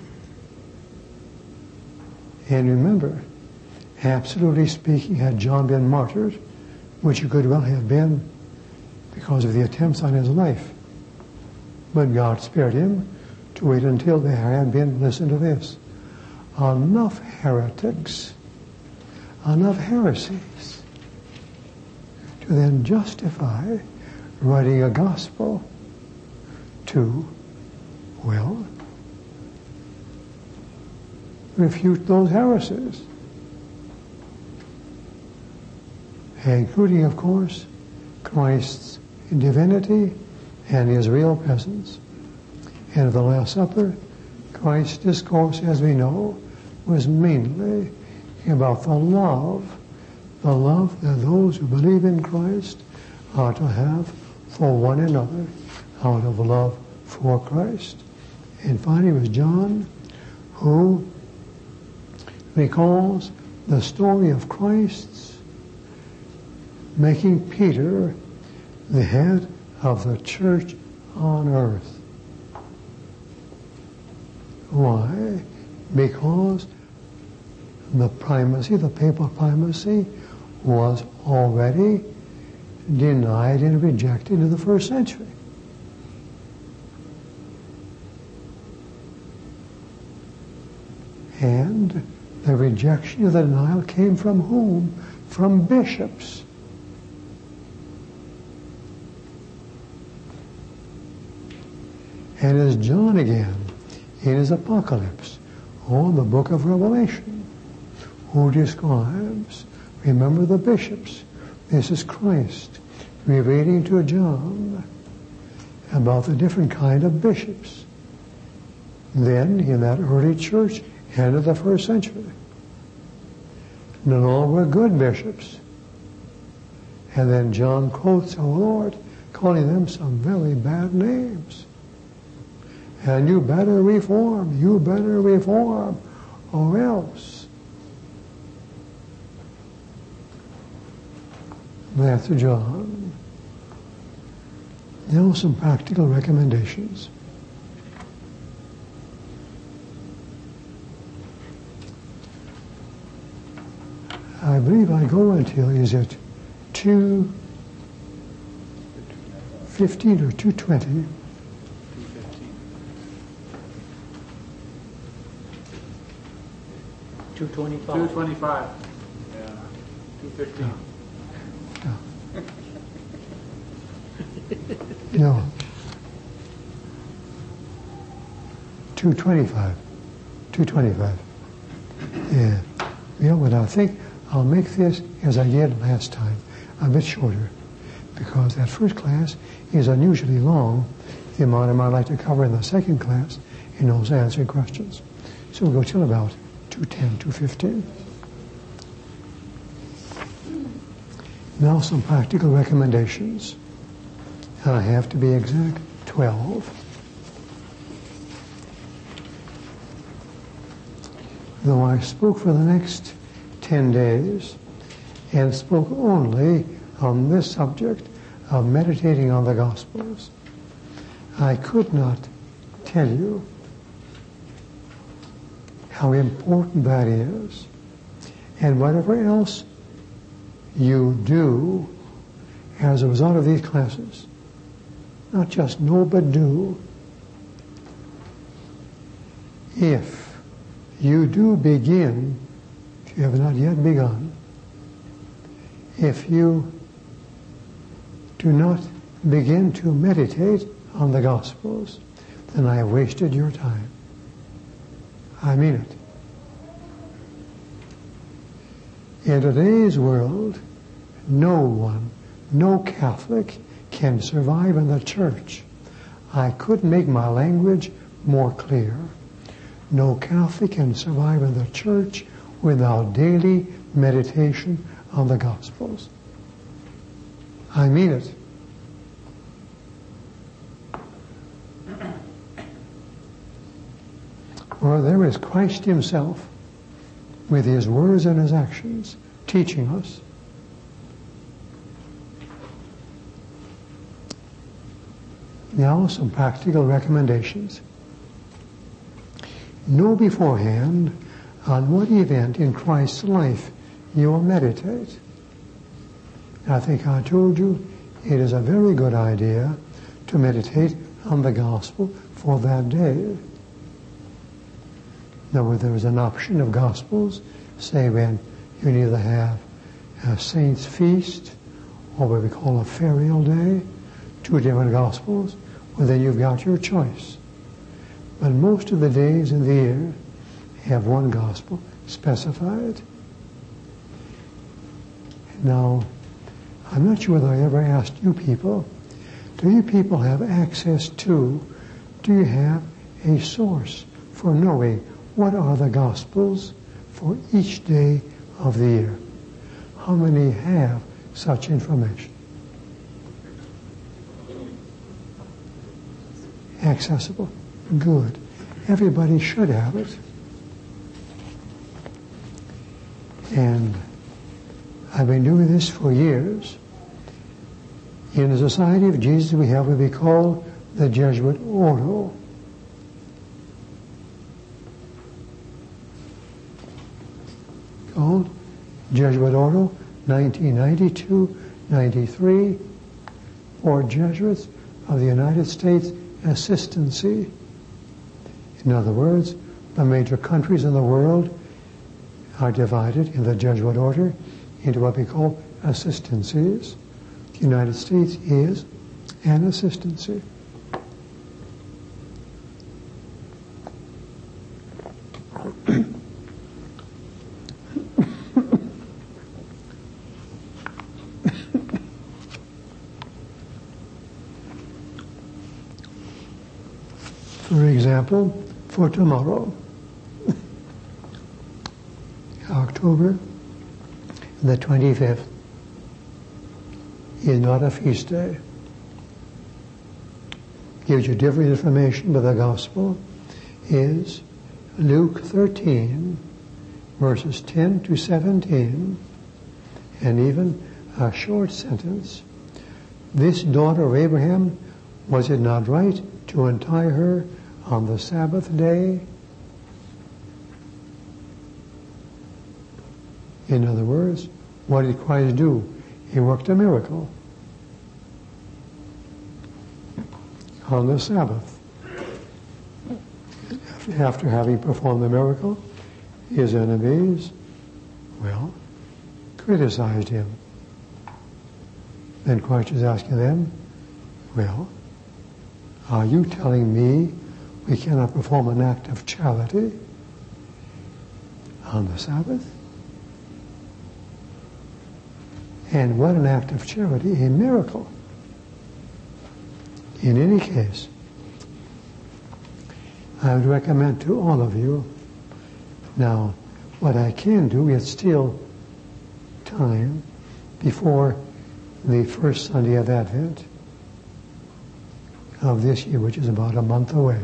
And remember, absolutely speaking, had John been martyred, which he could well have been because of the attempts on his life, but God spared him to wait until there had been, listen to this, enough heretics, enough heresies to then justify writing a gospel to, well, refute those heresies. Including, of course, Christ's divinity and his real presence. And at the Last Supper, Christ's discourse, as we know, was mainly about the love the love that those who believe in Christ are to have for one another out of love for Christ. And finally, it was John who recalls the story of Christ's making Peter the head of the church on earth. Why? Because the primacy, the papal primacy, was already denied and rejected in the first century. And the rejection of the denial came from whom? From bishops. And as John again, in his Apocalypse, or the book of Revelation, who describes, remember the bishops, this is Christ revealing to John about the different kind of bishops. Then, in that early church, end of the first century, not all were good bishops. And then John quotes our Lord, calling them some very bad names. And you better reform, you better reform, or else. Matthew, John. Now some practical recommendations. I believe I go until, is it two fifteen or two twenty? two twenty-five. two twenty-five. Yeah. two fifteen. No. two twenty-five. two twenty-five. Yeah. Yeah, but I think I'll make this, as I did last time, a bit shorter, because that first class is unusually long, the amount I might like to cover in the second class in those answering questions. So we'll go till about two ten, two fifteen. Now some practical recommendations. And I have to be exact, twelve. Though I spoke for the next ten days and spoke only on this subject of meditating on the Gospels, I could not tell you how important that is. And whatever else you do as a result of these classes, not just know but do, if you do begin, if you have not yet begun, if you do not begin to meditate on the Gospels, then I have wasted your time. I mean it. In today's world, no one, no Catholic can survive in the church. I couldn't make my language more clear. No Catholic can survive in the church without daily meditation on the Gospels. I mean it. For there is Christ himself, with his words and his actions, teaching us. Now, some practical recommendations. Know beforehand on what event in Christ's life you will meditate. I think I told you it is a very good idea to meditate on the Gospel for that day. Now, there is an option of Gospels, say when you either have a Saint's Feast or what we call a Ferial Day, two different Gospels, well, then you've got your choice. But most of the days in the year have one Gospel specified. Now, I'm not sure whether I ever asked you people, do you people have access to, do you have a source for knowing what are the Gospels for each day of the year? how many have such information? Accessible. Good. Everybody should have it. And I've been doing this for years. In the Society of Jesus, we have what we call the Jesuit Ordo. Called Jesuit Ordo, nineteen ninety-two ninety-three, for Jesuits of the United States Assistancy. In other words, the major countries in the world are divided in the Jesuit order into what we call assistancies. The United States is an assistancy. For example, for tomorrow, October the twenty-fifth is not a feast day. Gives you different information, but the gospel is Luke thirteen, verses ten to seventeen, and even a short sentence. This daughter of Abraham, was it not right to untie her on the Sabbath day? In other words, what did Christ do? He worked a miracle on the Sabbath. After having performed the miracle, his enemies, well, criticized him. Then Christ is asking them, well, are you telling me we cannot perform an act of charity on the Sabbath? And what an act of charity, a miracle. In any case, I would recommend to all of you, now, what I can do, it's still time before the first Sunday of Advent of this year, which is about a month away.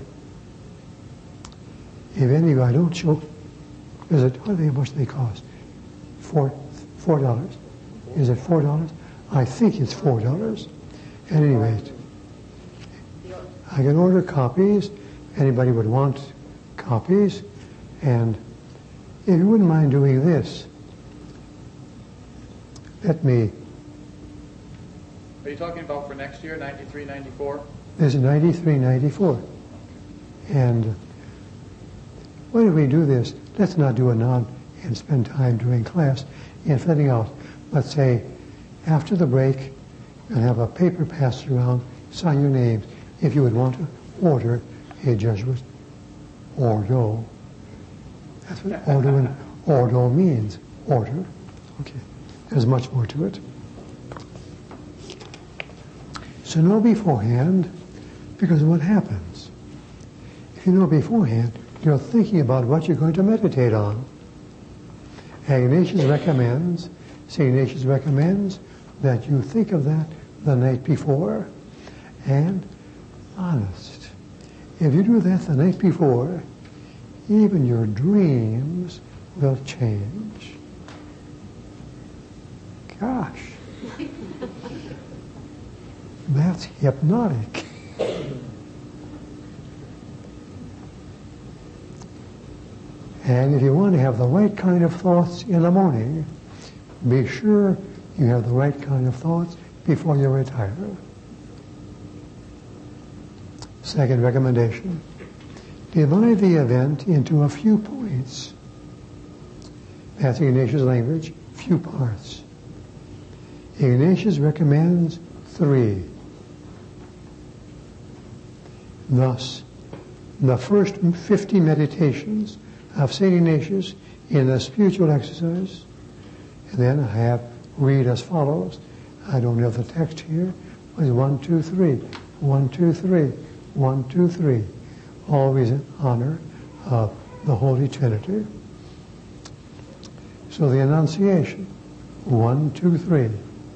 If any of you, I don't show, is it, what do they, how much they cost? Four, four dollars. Is it four dollars? I think it's four dollars. At any rate, I can order copies. Anybody would want copies. And if you wouldn't mind doing this, let me... Are you talking about for next year, ninety-three ninety-four? This is ninety-three ninety-four. And when we do this, let's not do it now and spend time during class in filling out. Let's say, after the break, and have a paper passed around, sign your names, if you would want to order a Jesuit Ordo. That's what Ordo and Ordo means, order. Okay, there's much more to it. So know beforehand, because what happens? If you know beforehand, you're thinking about what you're going to meditate on. Ignatius recommends Saint Ignatius recommends that you think of that the night before. And honest, if you do that the night before, even your dreams will change. Gosh, that's hypnotic. And if you want to have the right kind of thoughts in the morning, be sure you have the right kind of thoughts before you retire. Second recommendation, divide the event into a few points. That's Ignatius' language, few parts. Ignatius recommends three. Thus, the first fifty meditations of Saint Ignatius in the spiritual exercise, and then I have read as follows. I don't have the text here. It was one, two, three. One, two, three. One, two, three. Always in honor of the Holy Trinity. So the Annunciation. One, two, three.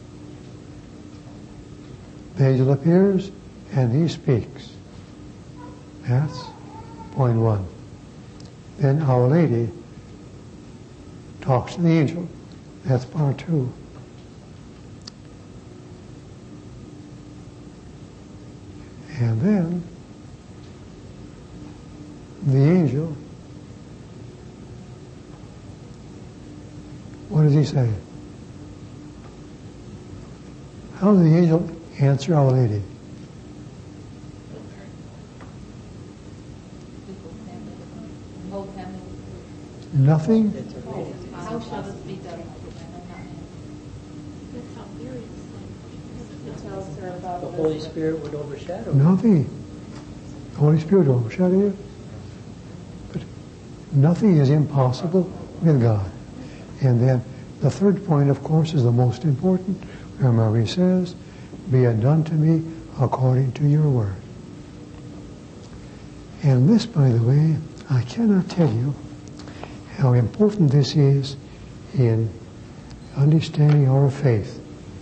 The angel appears and he speaks. That's point one. Then Our Lady talks to the angel. That's part two. And then the angel, what does he say? How does the angel answer Our Lady? Nothing? How shall this be done? It tells her about The Holy Spirit would overshadow. Nothing. The Holy Spirit will overshadow you. But nothing is impossible with God. And then the third point, of course, is the most important, where Mary says, "Be it done to me according to your word." And this, by the way, I cannot tell you how important this is in understanding our faith.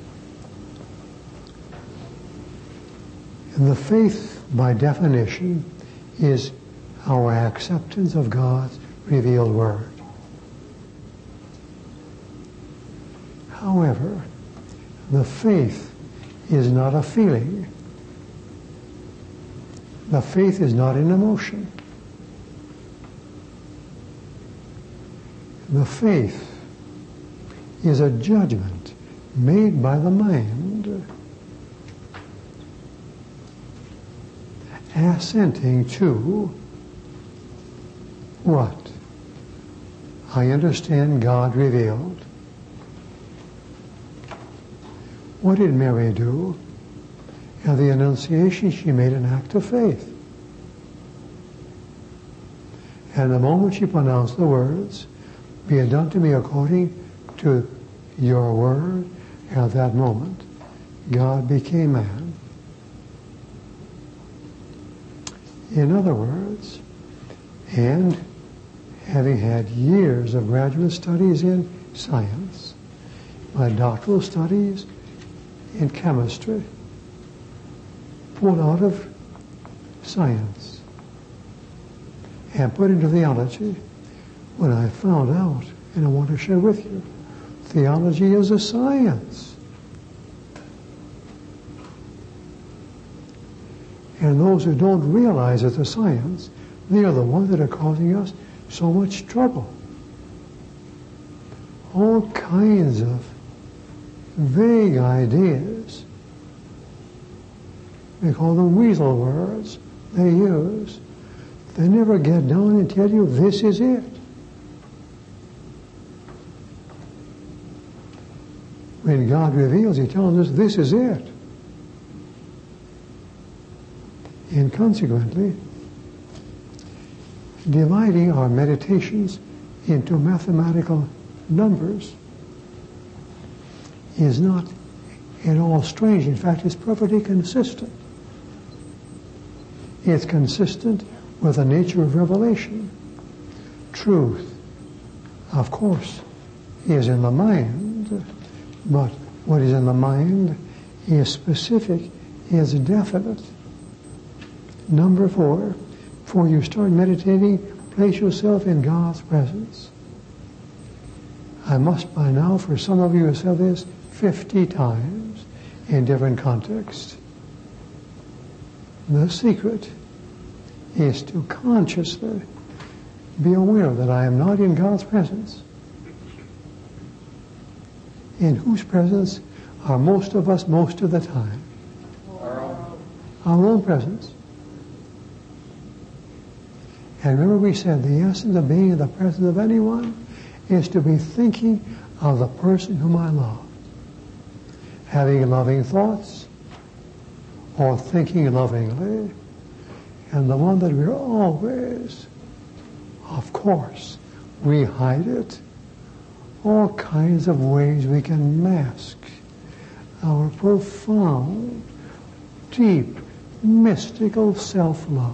And the faith, by definition, is our acceptance of God's revealed word. However, the faith is not a feeling. The faith is not an emotion. The faith is a judgment made by the mind, assenting to what? I understand God revealed. What did Mary do? At the Annunciation, she made an act of faith. And the moment she pronounced the words, "Be it done to me according to your word," at that moment, God became man. In other words, and having had years of graduate studies in science, my doctoral studies in chemistry, pulled out of science and put into theology, when I found out, and I want to share with you, theology is a science. And those who don't realize it's a science, they are the ones that are causing us so much trouble. All kinds of vague ideas. We call them weasel words they use. They never get down and tell you this is it. When God reveals, He tells us this is it. And consequently, dividing our meditations into mathematical numbers is not at all strange. In fact, it's perfectly consistent. It's consistent with the nature of revelation. Truth, of course, is in the mind, but what is in the mind is specific, is definite. Number four, before you start meditating, place yourself in God's presence. I must by now, for some of you, have said this fifty times in different contexts. The secret is to consciously be aware that I am not in God's presence. In whose presence are most of us most of the time? Our own. Our own presence. And remember we said the essence of being in the presence of anyone is to be thinking of the person whom I love. Having loving thoughts or thinking lovingly. And the one that we're always, of course, we hide it. All kinds of ways we can mask our profound, deep, mystical self-love.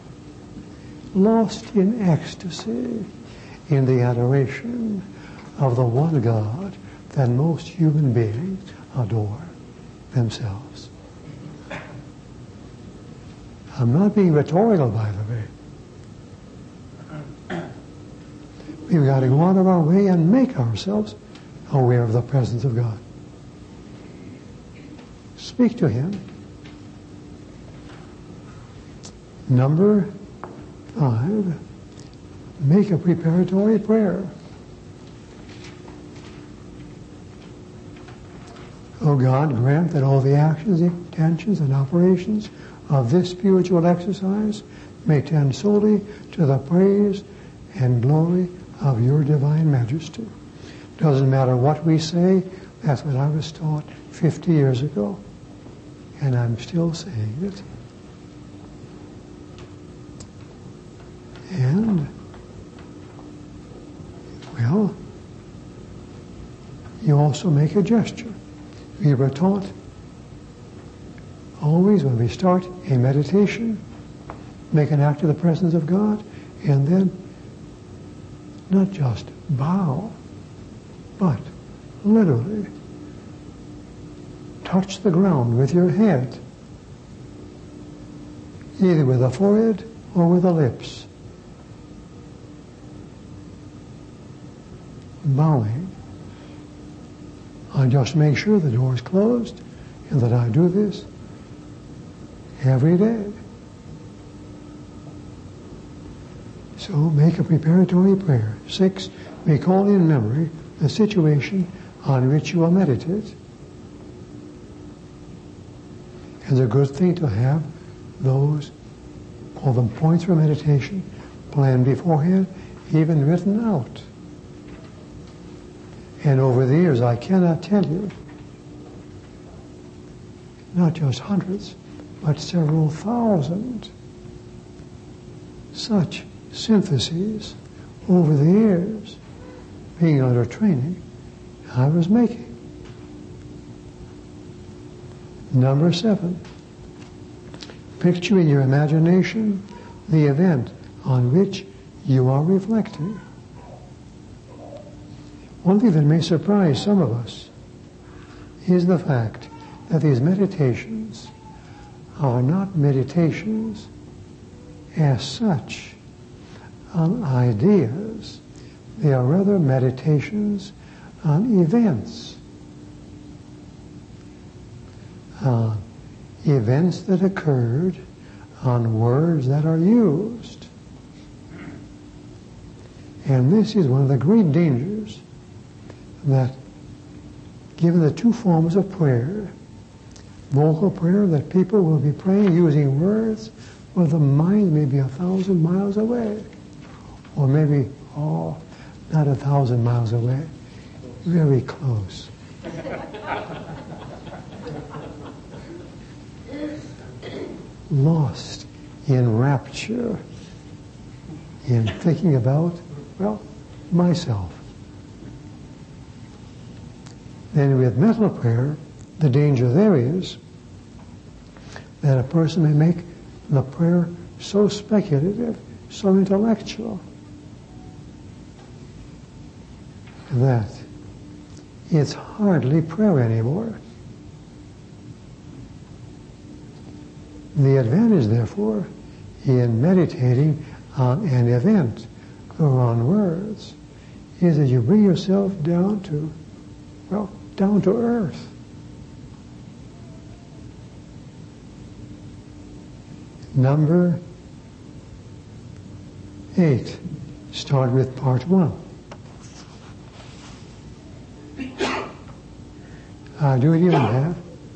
Lost in ecstasy, in the adoration of the one God that most human beings adore themselves. I'm not being rhetorical, by the way. We've got to go out of our way and make ourselves aware of the presence of God. Speak to Him. Number five, make a preparatory prayer. O God, grant that all the actions, intentions, and operations of this spiritual exercise may tend solely to the praise and glory of your divine majesty. Doesn't matter what we say, that's what I was taught fifty years ago, and I'm still saying it. And, well, you also make a gesture. We were taught always when we start a meditation, make an act of the presence of God, and then not just bow, but literally touch the ground with your head, either with the forehead or with the lips. Bowing. I just make sure the door is closed and that I do this every day. So make a preparatory prayer. Six, recall in memory the situation on which you will meditate. It's a good thing to have those, call them points for meditation, planned beforehand, even written out. And over the years, I cannot tell you, not just hundreds, but several thousand such syntheses over the years, being under training, I was making. Number seven, picture in your imagination the event on which you are reflecting. One thing that may surprise some of us is the fact that these meditations are not meditations as such on ideas. They are rather meditations on events. On events that occurred, on words that are used. And this is one of the great dangers that, given the two forms of prayer, vocal prayer, that people will be praying using words where the mind may be a thousand miles away, or maybe, oh, not a thousand miles away, very close. Lost in rapture, in thinking about, well, myself. Then with mental prayer, the danger there is that a person may make the prayer so speculative, so intellectual, that it's hardly prayer anymore. The advantage, therefore, in meditating on an event or on words is that you bring yourself down to, well, down to earth. Number eight. Start with part one. Uh, do it even have?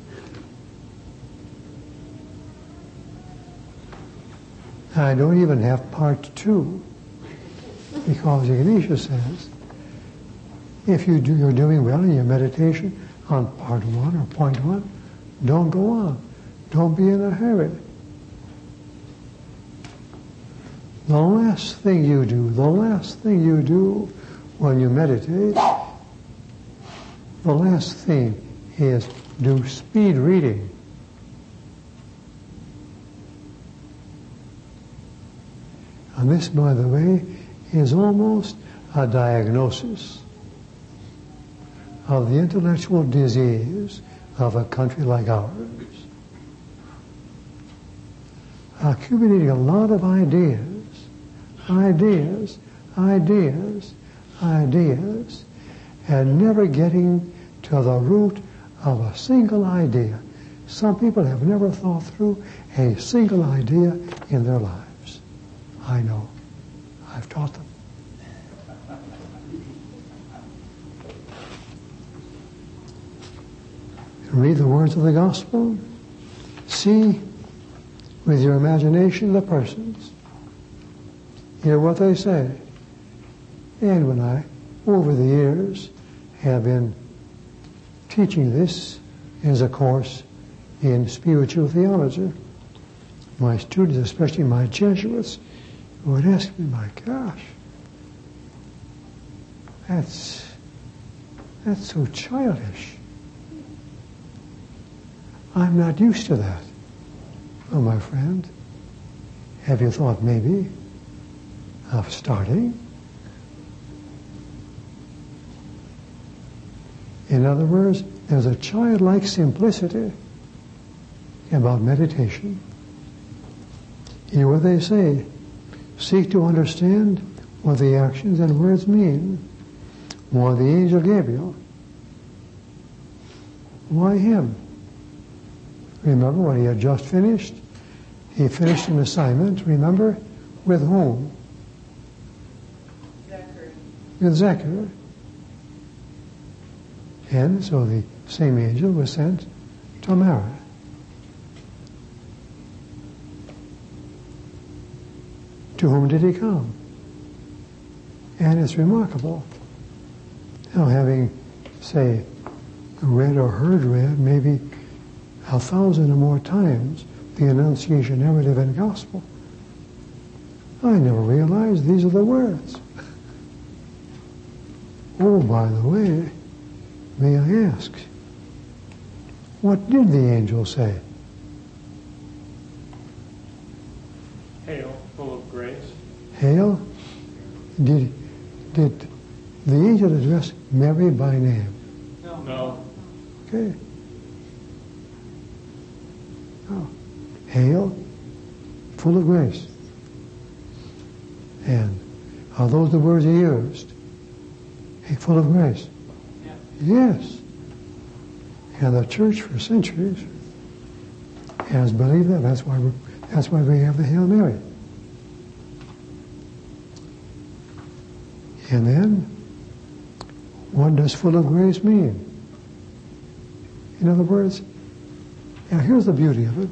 I don't even have part two, because Ignatius says, if you do, you're doing well in your meditation on part one or point one, don't go on. Don't be in a hurry. The last thing you do, the last thing you do when you meditate, the last thing is do speed reading. And this, by the way, is almost a diagnosis of the intellectual disease of a country like ours. Accumulating a lot of ideas, ideas, ideas, ideas, and never getting to the root of a single idea. Some people have never thought through a single idea in their lives. I know. I've taught them. Read the words of the gospel. See with your imagination the persons. Hear what they say. And when I, over the years, have been teaching this as a course in spiritual theology, my students, especially my Jesuits, would ask me, my gosh, that's, that's so childish. I'm not used to that. Oh, my friend, have you thought maybe of starting? In other words, there's a childlike simplicity about meditation. Hear what they say. Seek to understand what the actions and words mean. Why the angel Gabriel? Why him? Remember what he had just finished? He finished an assignment, remember? With whom? Zachary. With Zechariah. And so the same angel was sent to Mary. To whom did he come? And it's remarkable how, having, say, read or heard read maybe a thousand or more times the Annunciation narrative and Gospel, I never realized these are the words. Oh, by the way, may I ask, what did the angel say? Hail, full of grace. Hail? Did, did the angel address Mary by name? No. No. Okay. Oh. Hail, full of grace. And are those the words he used? Hey, full of grace. Yeah. Yes. And the church for centuries has believed that. That's why we that's why we have the Hail Mary. And then, what does full of grace mean? In other words, now here's the beauty of it.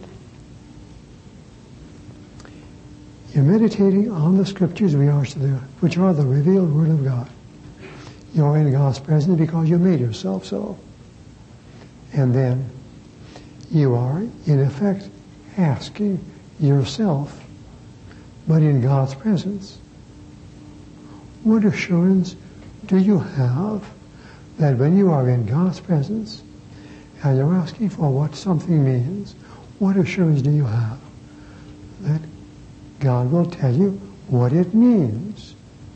You're meditating on the scriptures we are today, which are the revealed Word of God. You're in God's presence because you made yourself so. And then you are, in effect, asking yourself, but in God's presence, what assurance do you have that when you are in God's presence and you're asking for what something means, what assurance do you have that God will tell you what it means?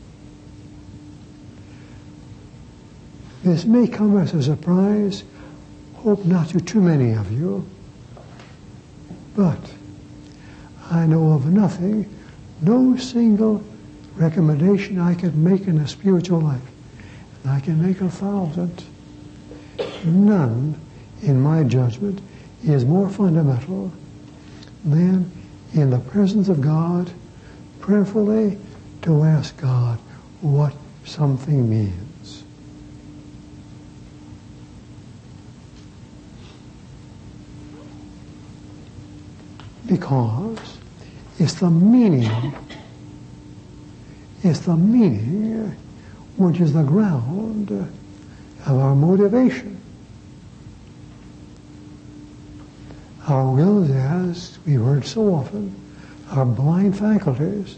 This may come as a surprise, hope not to too many of you, but I know of nothing, no single recommendation I could make in a spiritual life, and I can make a thousand. None, in my judgment, is more fundamental than in the presence of God, prayerfully to ask God what something means. Because it's the meaning, it's the meaning which is the ground of our motivation. Our wills, as we've heard so often, are blind faculties.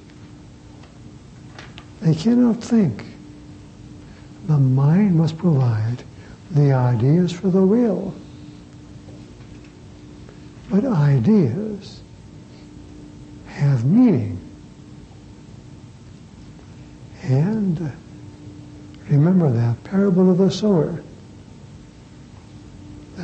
They cannot think. The mind must provide the ideas for the will. But ideas have meaning. And remember that parable of the sower.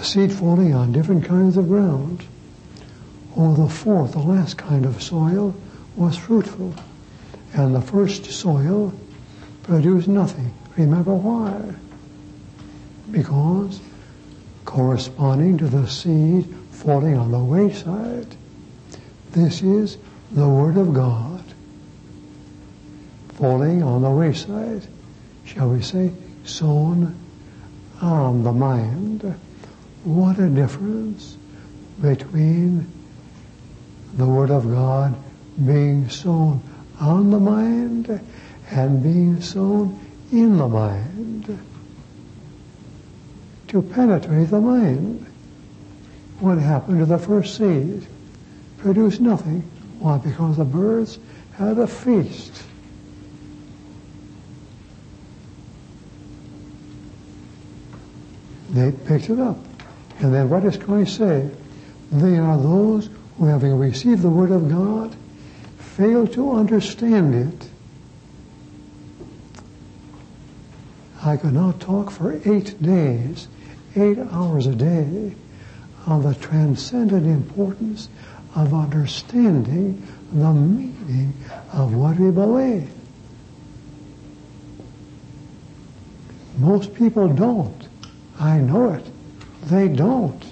the seed falling on different kinds of ground. Only the fourth, the last kind of soil, was fruitful. And the first soil produced nothing. Remember why? Because corresponding to the seed falling on the wayside, this is the Word of God falling on the wayside, shall we say, sown on the mind. What a difference between the Word of God being sown on the mind and being sown in the mind. To penetrate the mind. What happened to the first seed? Produced nothing. Why? Because the birds had a feast. They picked it up. And then what does Christ say? They are those who, having received the Word of God, fail to understand it. I could not talk for eight days, eight hours a day, on the transcendent importance of understanding the meaning of what we believe. Most people don't. I know it. They don't.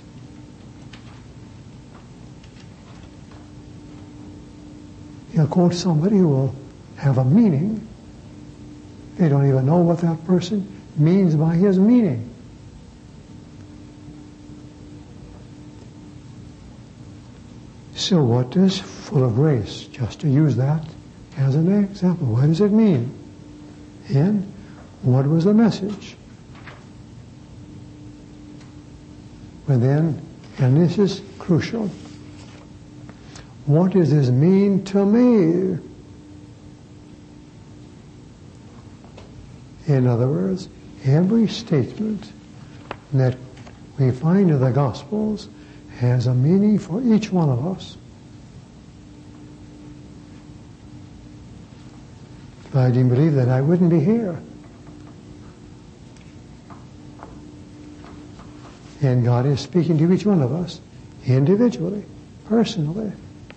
You'll quote somebody who will have a meaning. They don't even know what that person means by his meaning. So what does full of grace, just to use that as an example, what does it mean? And what was the message? But then, and this is crucial, what does this mean to me? In other words, every statement that we find in the Gospels has a meaning for each one of us. If I didn't believe that, I wouldn't be here. And God is speaking to each one of us individually, personally.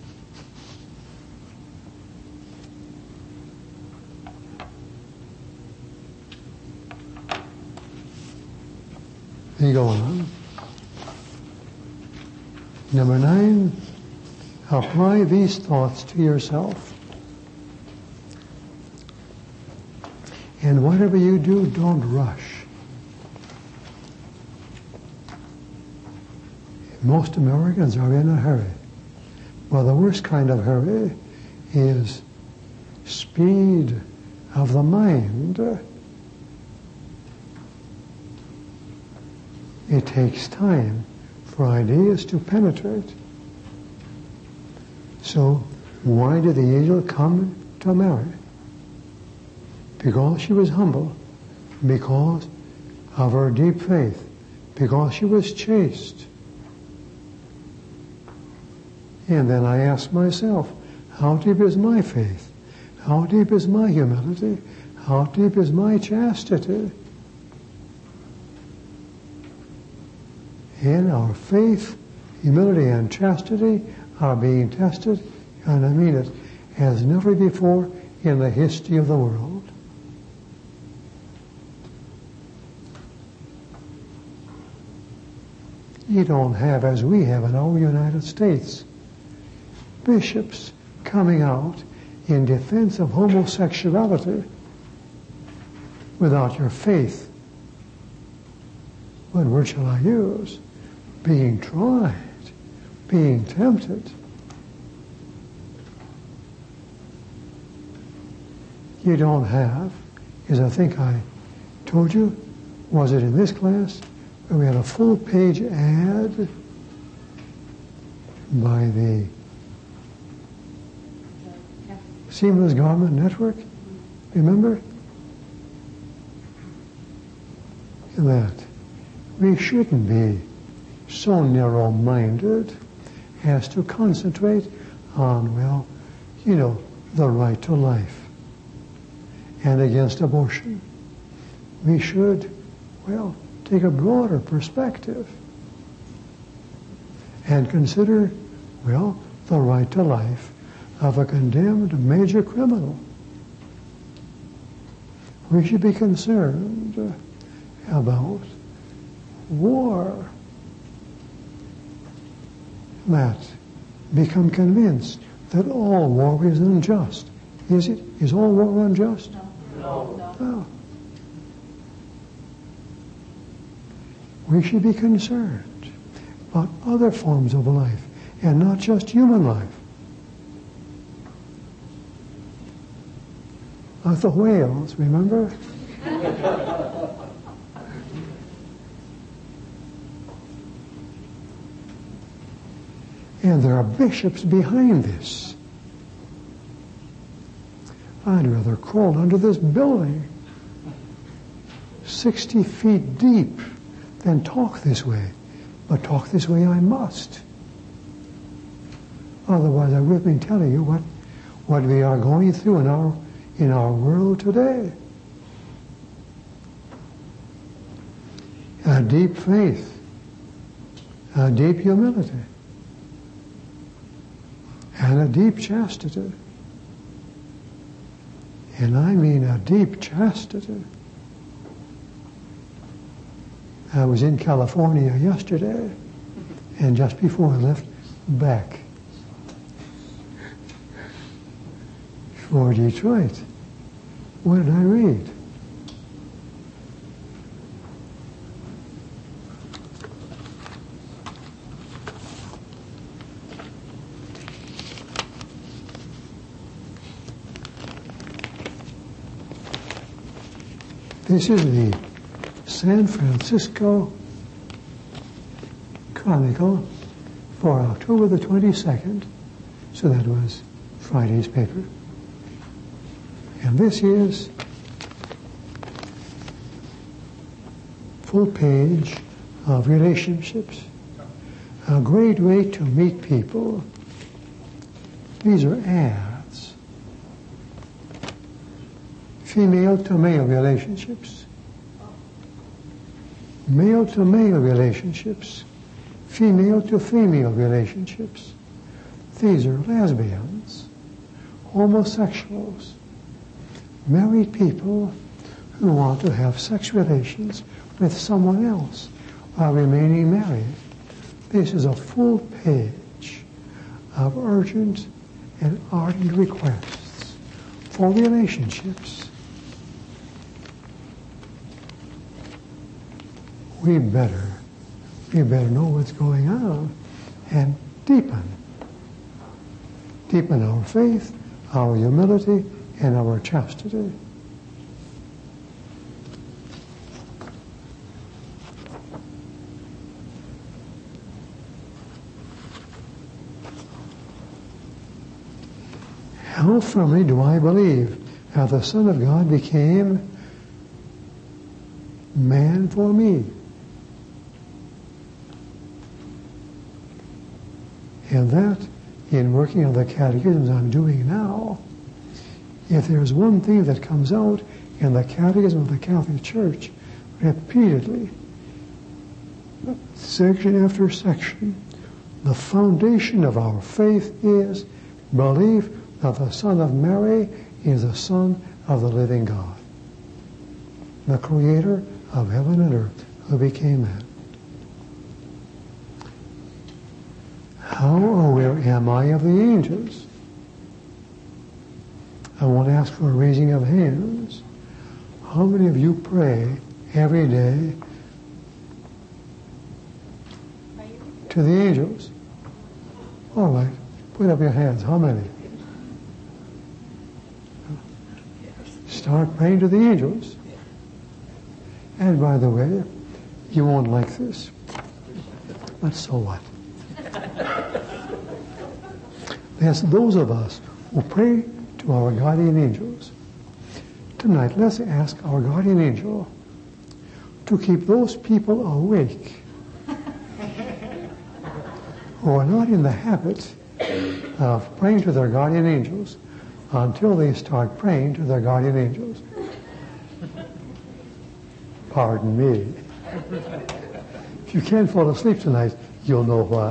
You go on. Number nine, apply these thoughts to yourself. And whatever you do, don't rush. Most Americans are in a hurry. Well, the worst kind of hurry is speed of the mind. It takes time for ideas to penetrate. So, why did the angel come to Mary? Because she was humble, because of her deep faith, because she was chaste. And then I ask myself, how deep is my faith? How deep is my humility? How deep is my chastity? And our faith, humility, and chastity are being tested, and I mean it, as never before in the history of the world. You don't have, as we have in our United States, bishops coming out in defense of homosexuality without your faith. What word shall I use? Being tried, being tempted. You don't have, as I think I told you, was it in this class, where we had a full page ad by the Seamless Garment Network, remember? That we shouldn't be so narrow-minded as to concentrate on, well, you know, the right to life and against abortion. We should, well, take a broader perspective. and consider, well, the right to life of a condemned major criminal. We should be concerned about war. That become convinced that all war is unjust. Is it? Is all war unjust? No. No. We should be concerned about other forms of life and not just human life. Like the whales, remember? And there are bishops behind this. I'd rather crawl under this building sixty feet deep than talk this way. But talk this way I must. Otherwise I will be telling you what, what we are going through in our, in our world today. A deep faith, a deep humility, and a deep chastity. And I mean a deep chastity. I was in California yesterday, and just before I left, back for Detroit. What did I read? This is the San Francisco Chronicle for October the twenty-second, so that was Friday's paper. And this is full page of relationships. A great way to meet people. These are ads. Female to male relationships. Male to male relationships. Female to female relationships. These are lesbians, homosexuals, married people who want to have sex relations with someone else while remaining married. This is a full page of urgent and ardent requests for relationships. We better, we better know what's going on and deepen. Deepen our faith, our humility, and our chastity. How firmly do I believe that the Son of God became man for me? And that, in working on the catechisms I'm doing now, if there's one thing that comes out in the Catechism of the Catholic Church repeatedly, section after section, the foundation of our faith is belief that the Son of Mary is the Son of the living God, the Creator of heaven and earth, who became man. How or where am I of the angels? I want to ask for a raising of hands. How many of you pray every day to the angels? All right, put up your hands. How many? Start praying to the angels. And by the way, you won't like this, but so what? There's those of us who pray to our guardian angels. Tonight, let's ask our guardian angel to keep those people awake who are not in the habit of praying to their guardian angels until they start praying to their guardian angels. Pardon me. If you can't fall asleep tonight, You'll know why.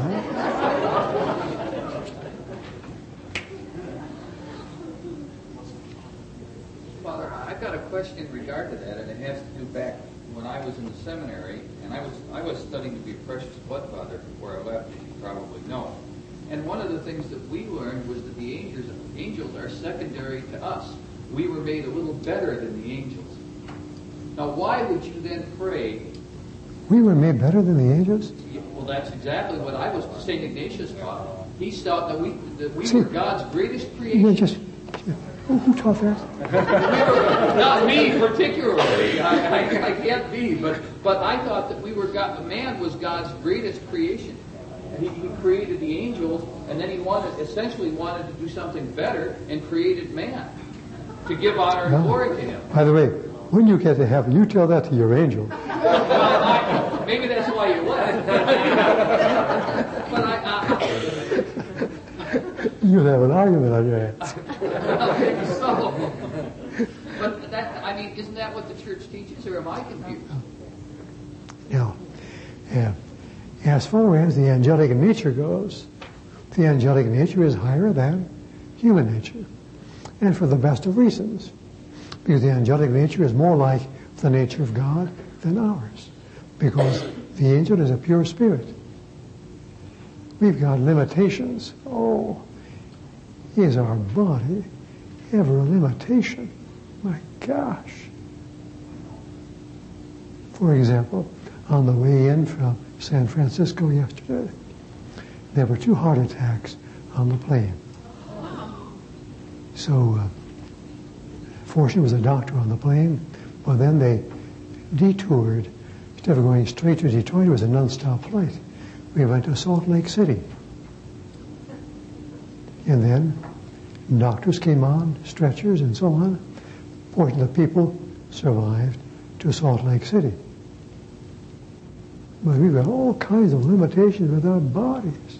Father, I've got a question in regard to that, and it has to do back when I was in the seminary, and I was I was studying to be a precious blood father before I left, as you probably know. And one of the things that we learned was that the angels angels are secondary to us. We were made a little better than the angels. Now, why would you then pray? We were made better than the angels? Well, that's exactly what I was. Saint Ignatius taught. He thought that we that we See, were God's greatest You creation. just, who, who taught that? Not me particularly. I, I, I can't be, but but I thought that we were God. Man was God's greatest creation. He, he created the angels, and then he wanted, essentially, wanted to do something better, and created man to give honor and No. glory to him. By the way, when you get to heaven, you tell that to your angel. Well, I, maybe that's why you left. But I, I You'll have an argument on your hands. I think so. But that, I mean, isn't that what the church teaches, or am I confused? Now, yeah. As far as the angelic nature goes, the angelic nature is higher than human nature, and for the best of reasons, because the angelic nature is more like the nature of God than ours, because the angel is a pure spirit. We've got limitations. Oh, is our body ever a limitation? My gosh. For example, on the way in from San Francisco yesterday, there were two heart attacks on the plane. So, uh, fortunately, there was a doctor on the plane, but then they detoured. Instead of going straight to Detroit, it was a non-stop flight. We went to Salt Lake City. And then doctors came on, stretchers and so on. Fortunately, the people survived to Salt Lake City. But we've got all kinds of limitations with our bodies.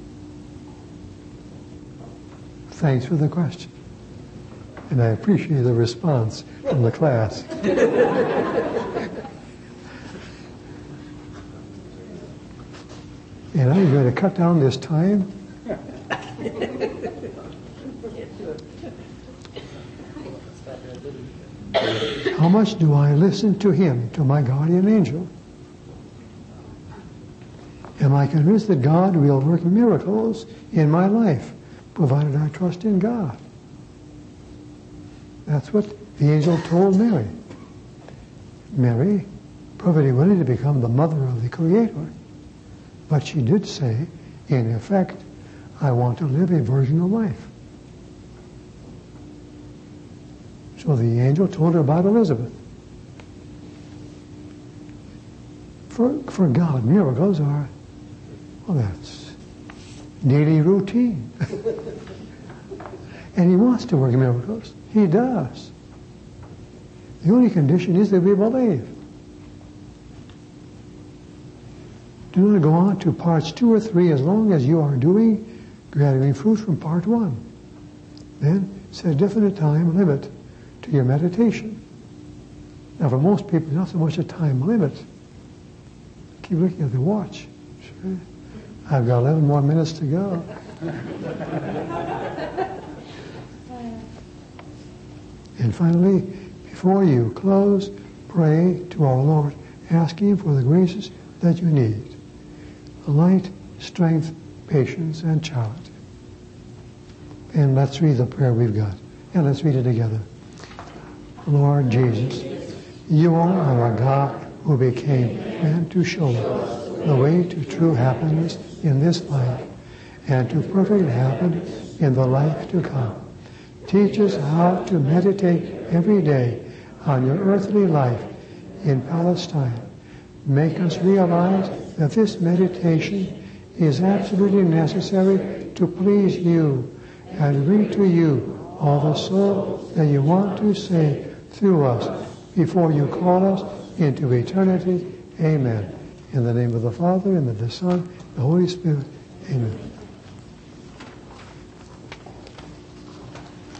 Thanks for the question. And I appreciate the response from the class. And I'm going to cut down this time. How much do I listen to him, to my guardian angel? Am I convinced that God will work miracles in my life, provided I trust in God? That's what the angel told Mary. Mary, perfectly willing to become the mother of the Creator, but she did say, in effect, I want to live a virginal life. So the angel told her about Elizabeth. For, for God, miracles are, well, that's daily routine. And he wants to work miracles. He does. The only condition is that we believe. Do not go on to parts two or three as long as you are doing, gathering fruit from part one. Then set a definite time limit to your meditation. Now, for most people, not so much a time limit. Keep looking at the watch. Sure. I've got eleven more minutes to go. And finally, before you close, pray to our Lord, asking for the graces that you need. Light, strength, patience, and charity. And let's read the prayer we've got. And let's read it together. Lord Jesus, you are our God who became man to show us the way to true happiness in this life and to perfect happiness in the life to come. Teach us how to meditate every day on your earthly life in Palestine. Make us realize that this meditation is absolutely necessary to please you and bring to you all the soul that you want to save through us before you call us into eternity. Amen. In the name of the Father, and of the Son, and the Holy Spirit. Amen.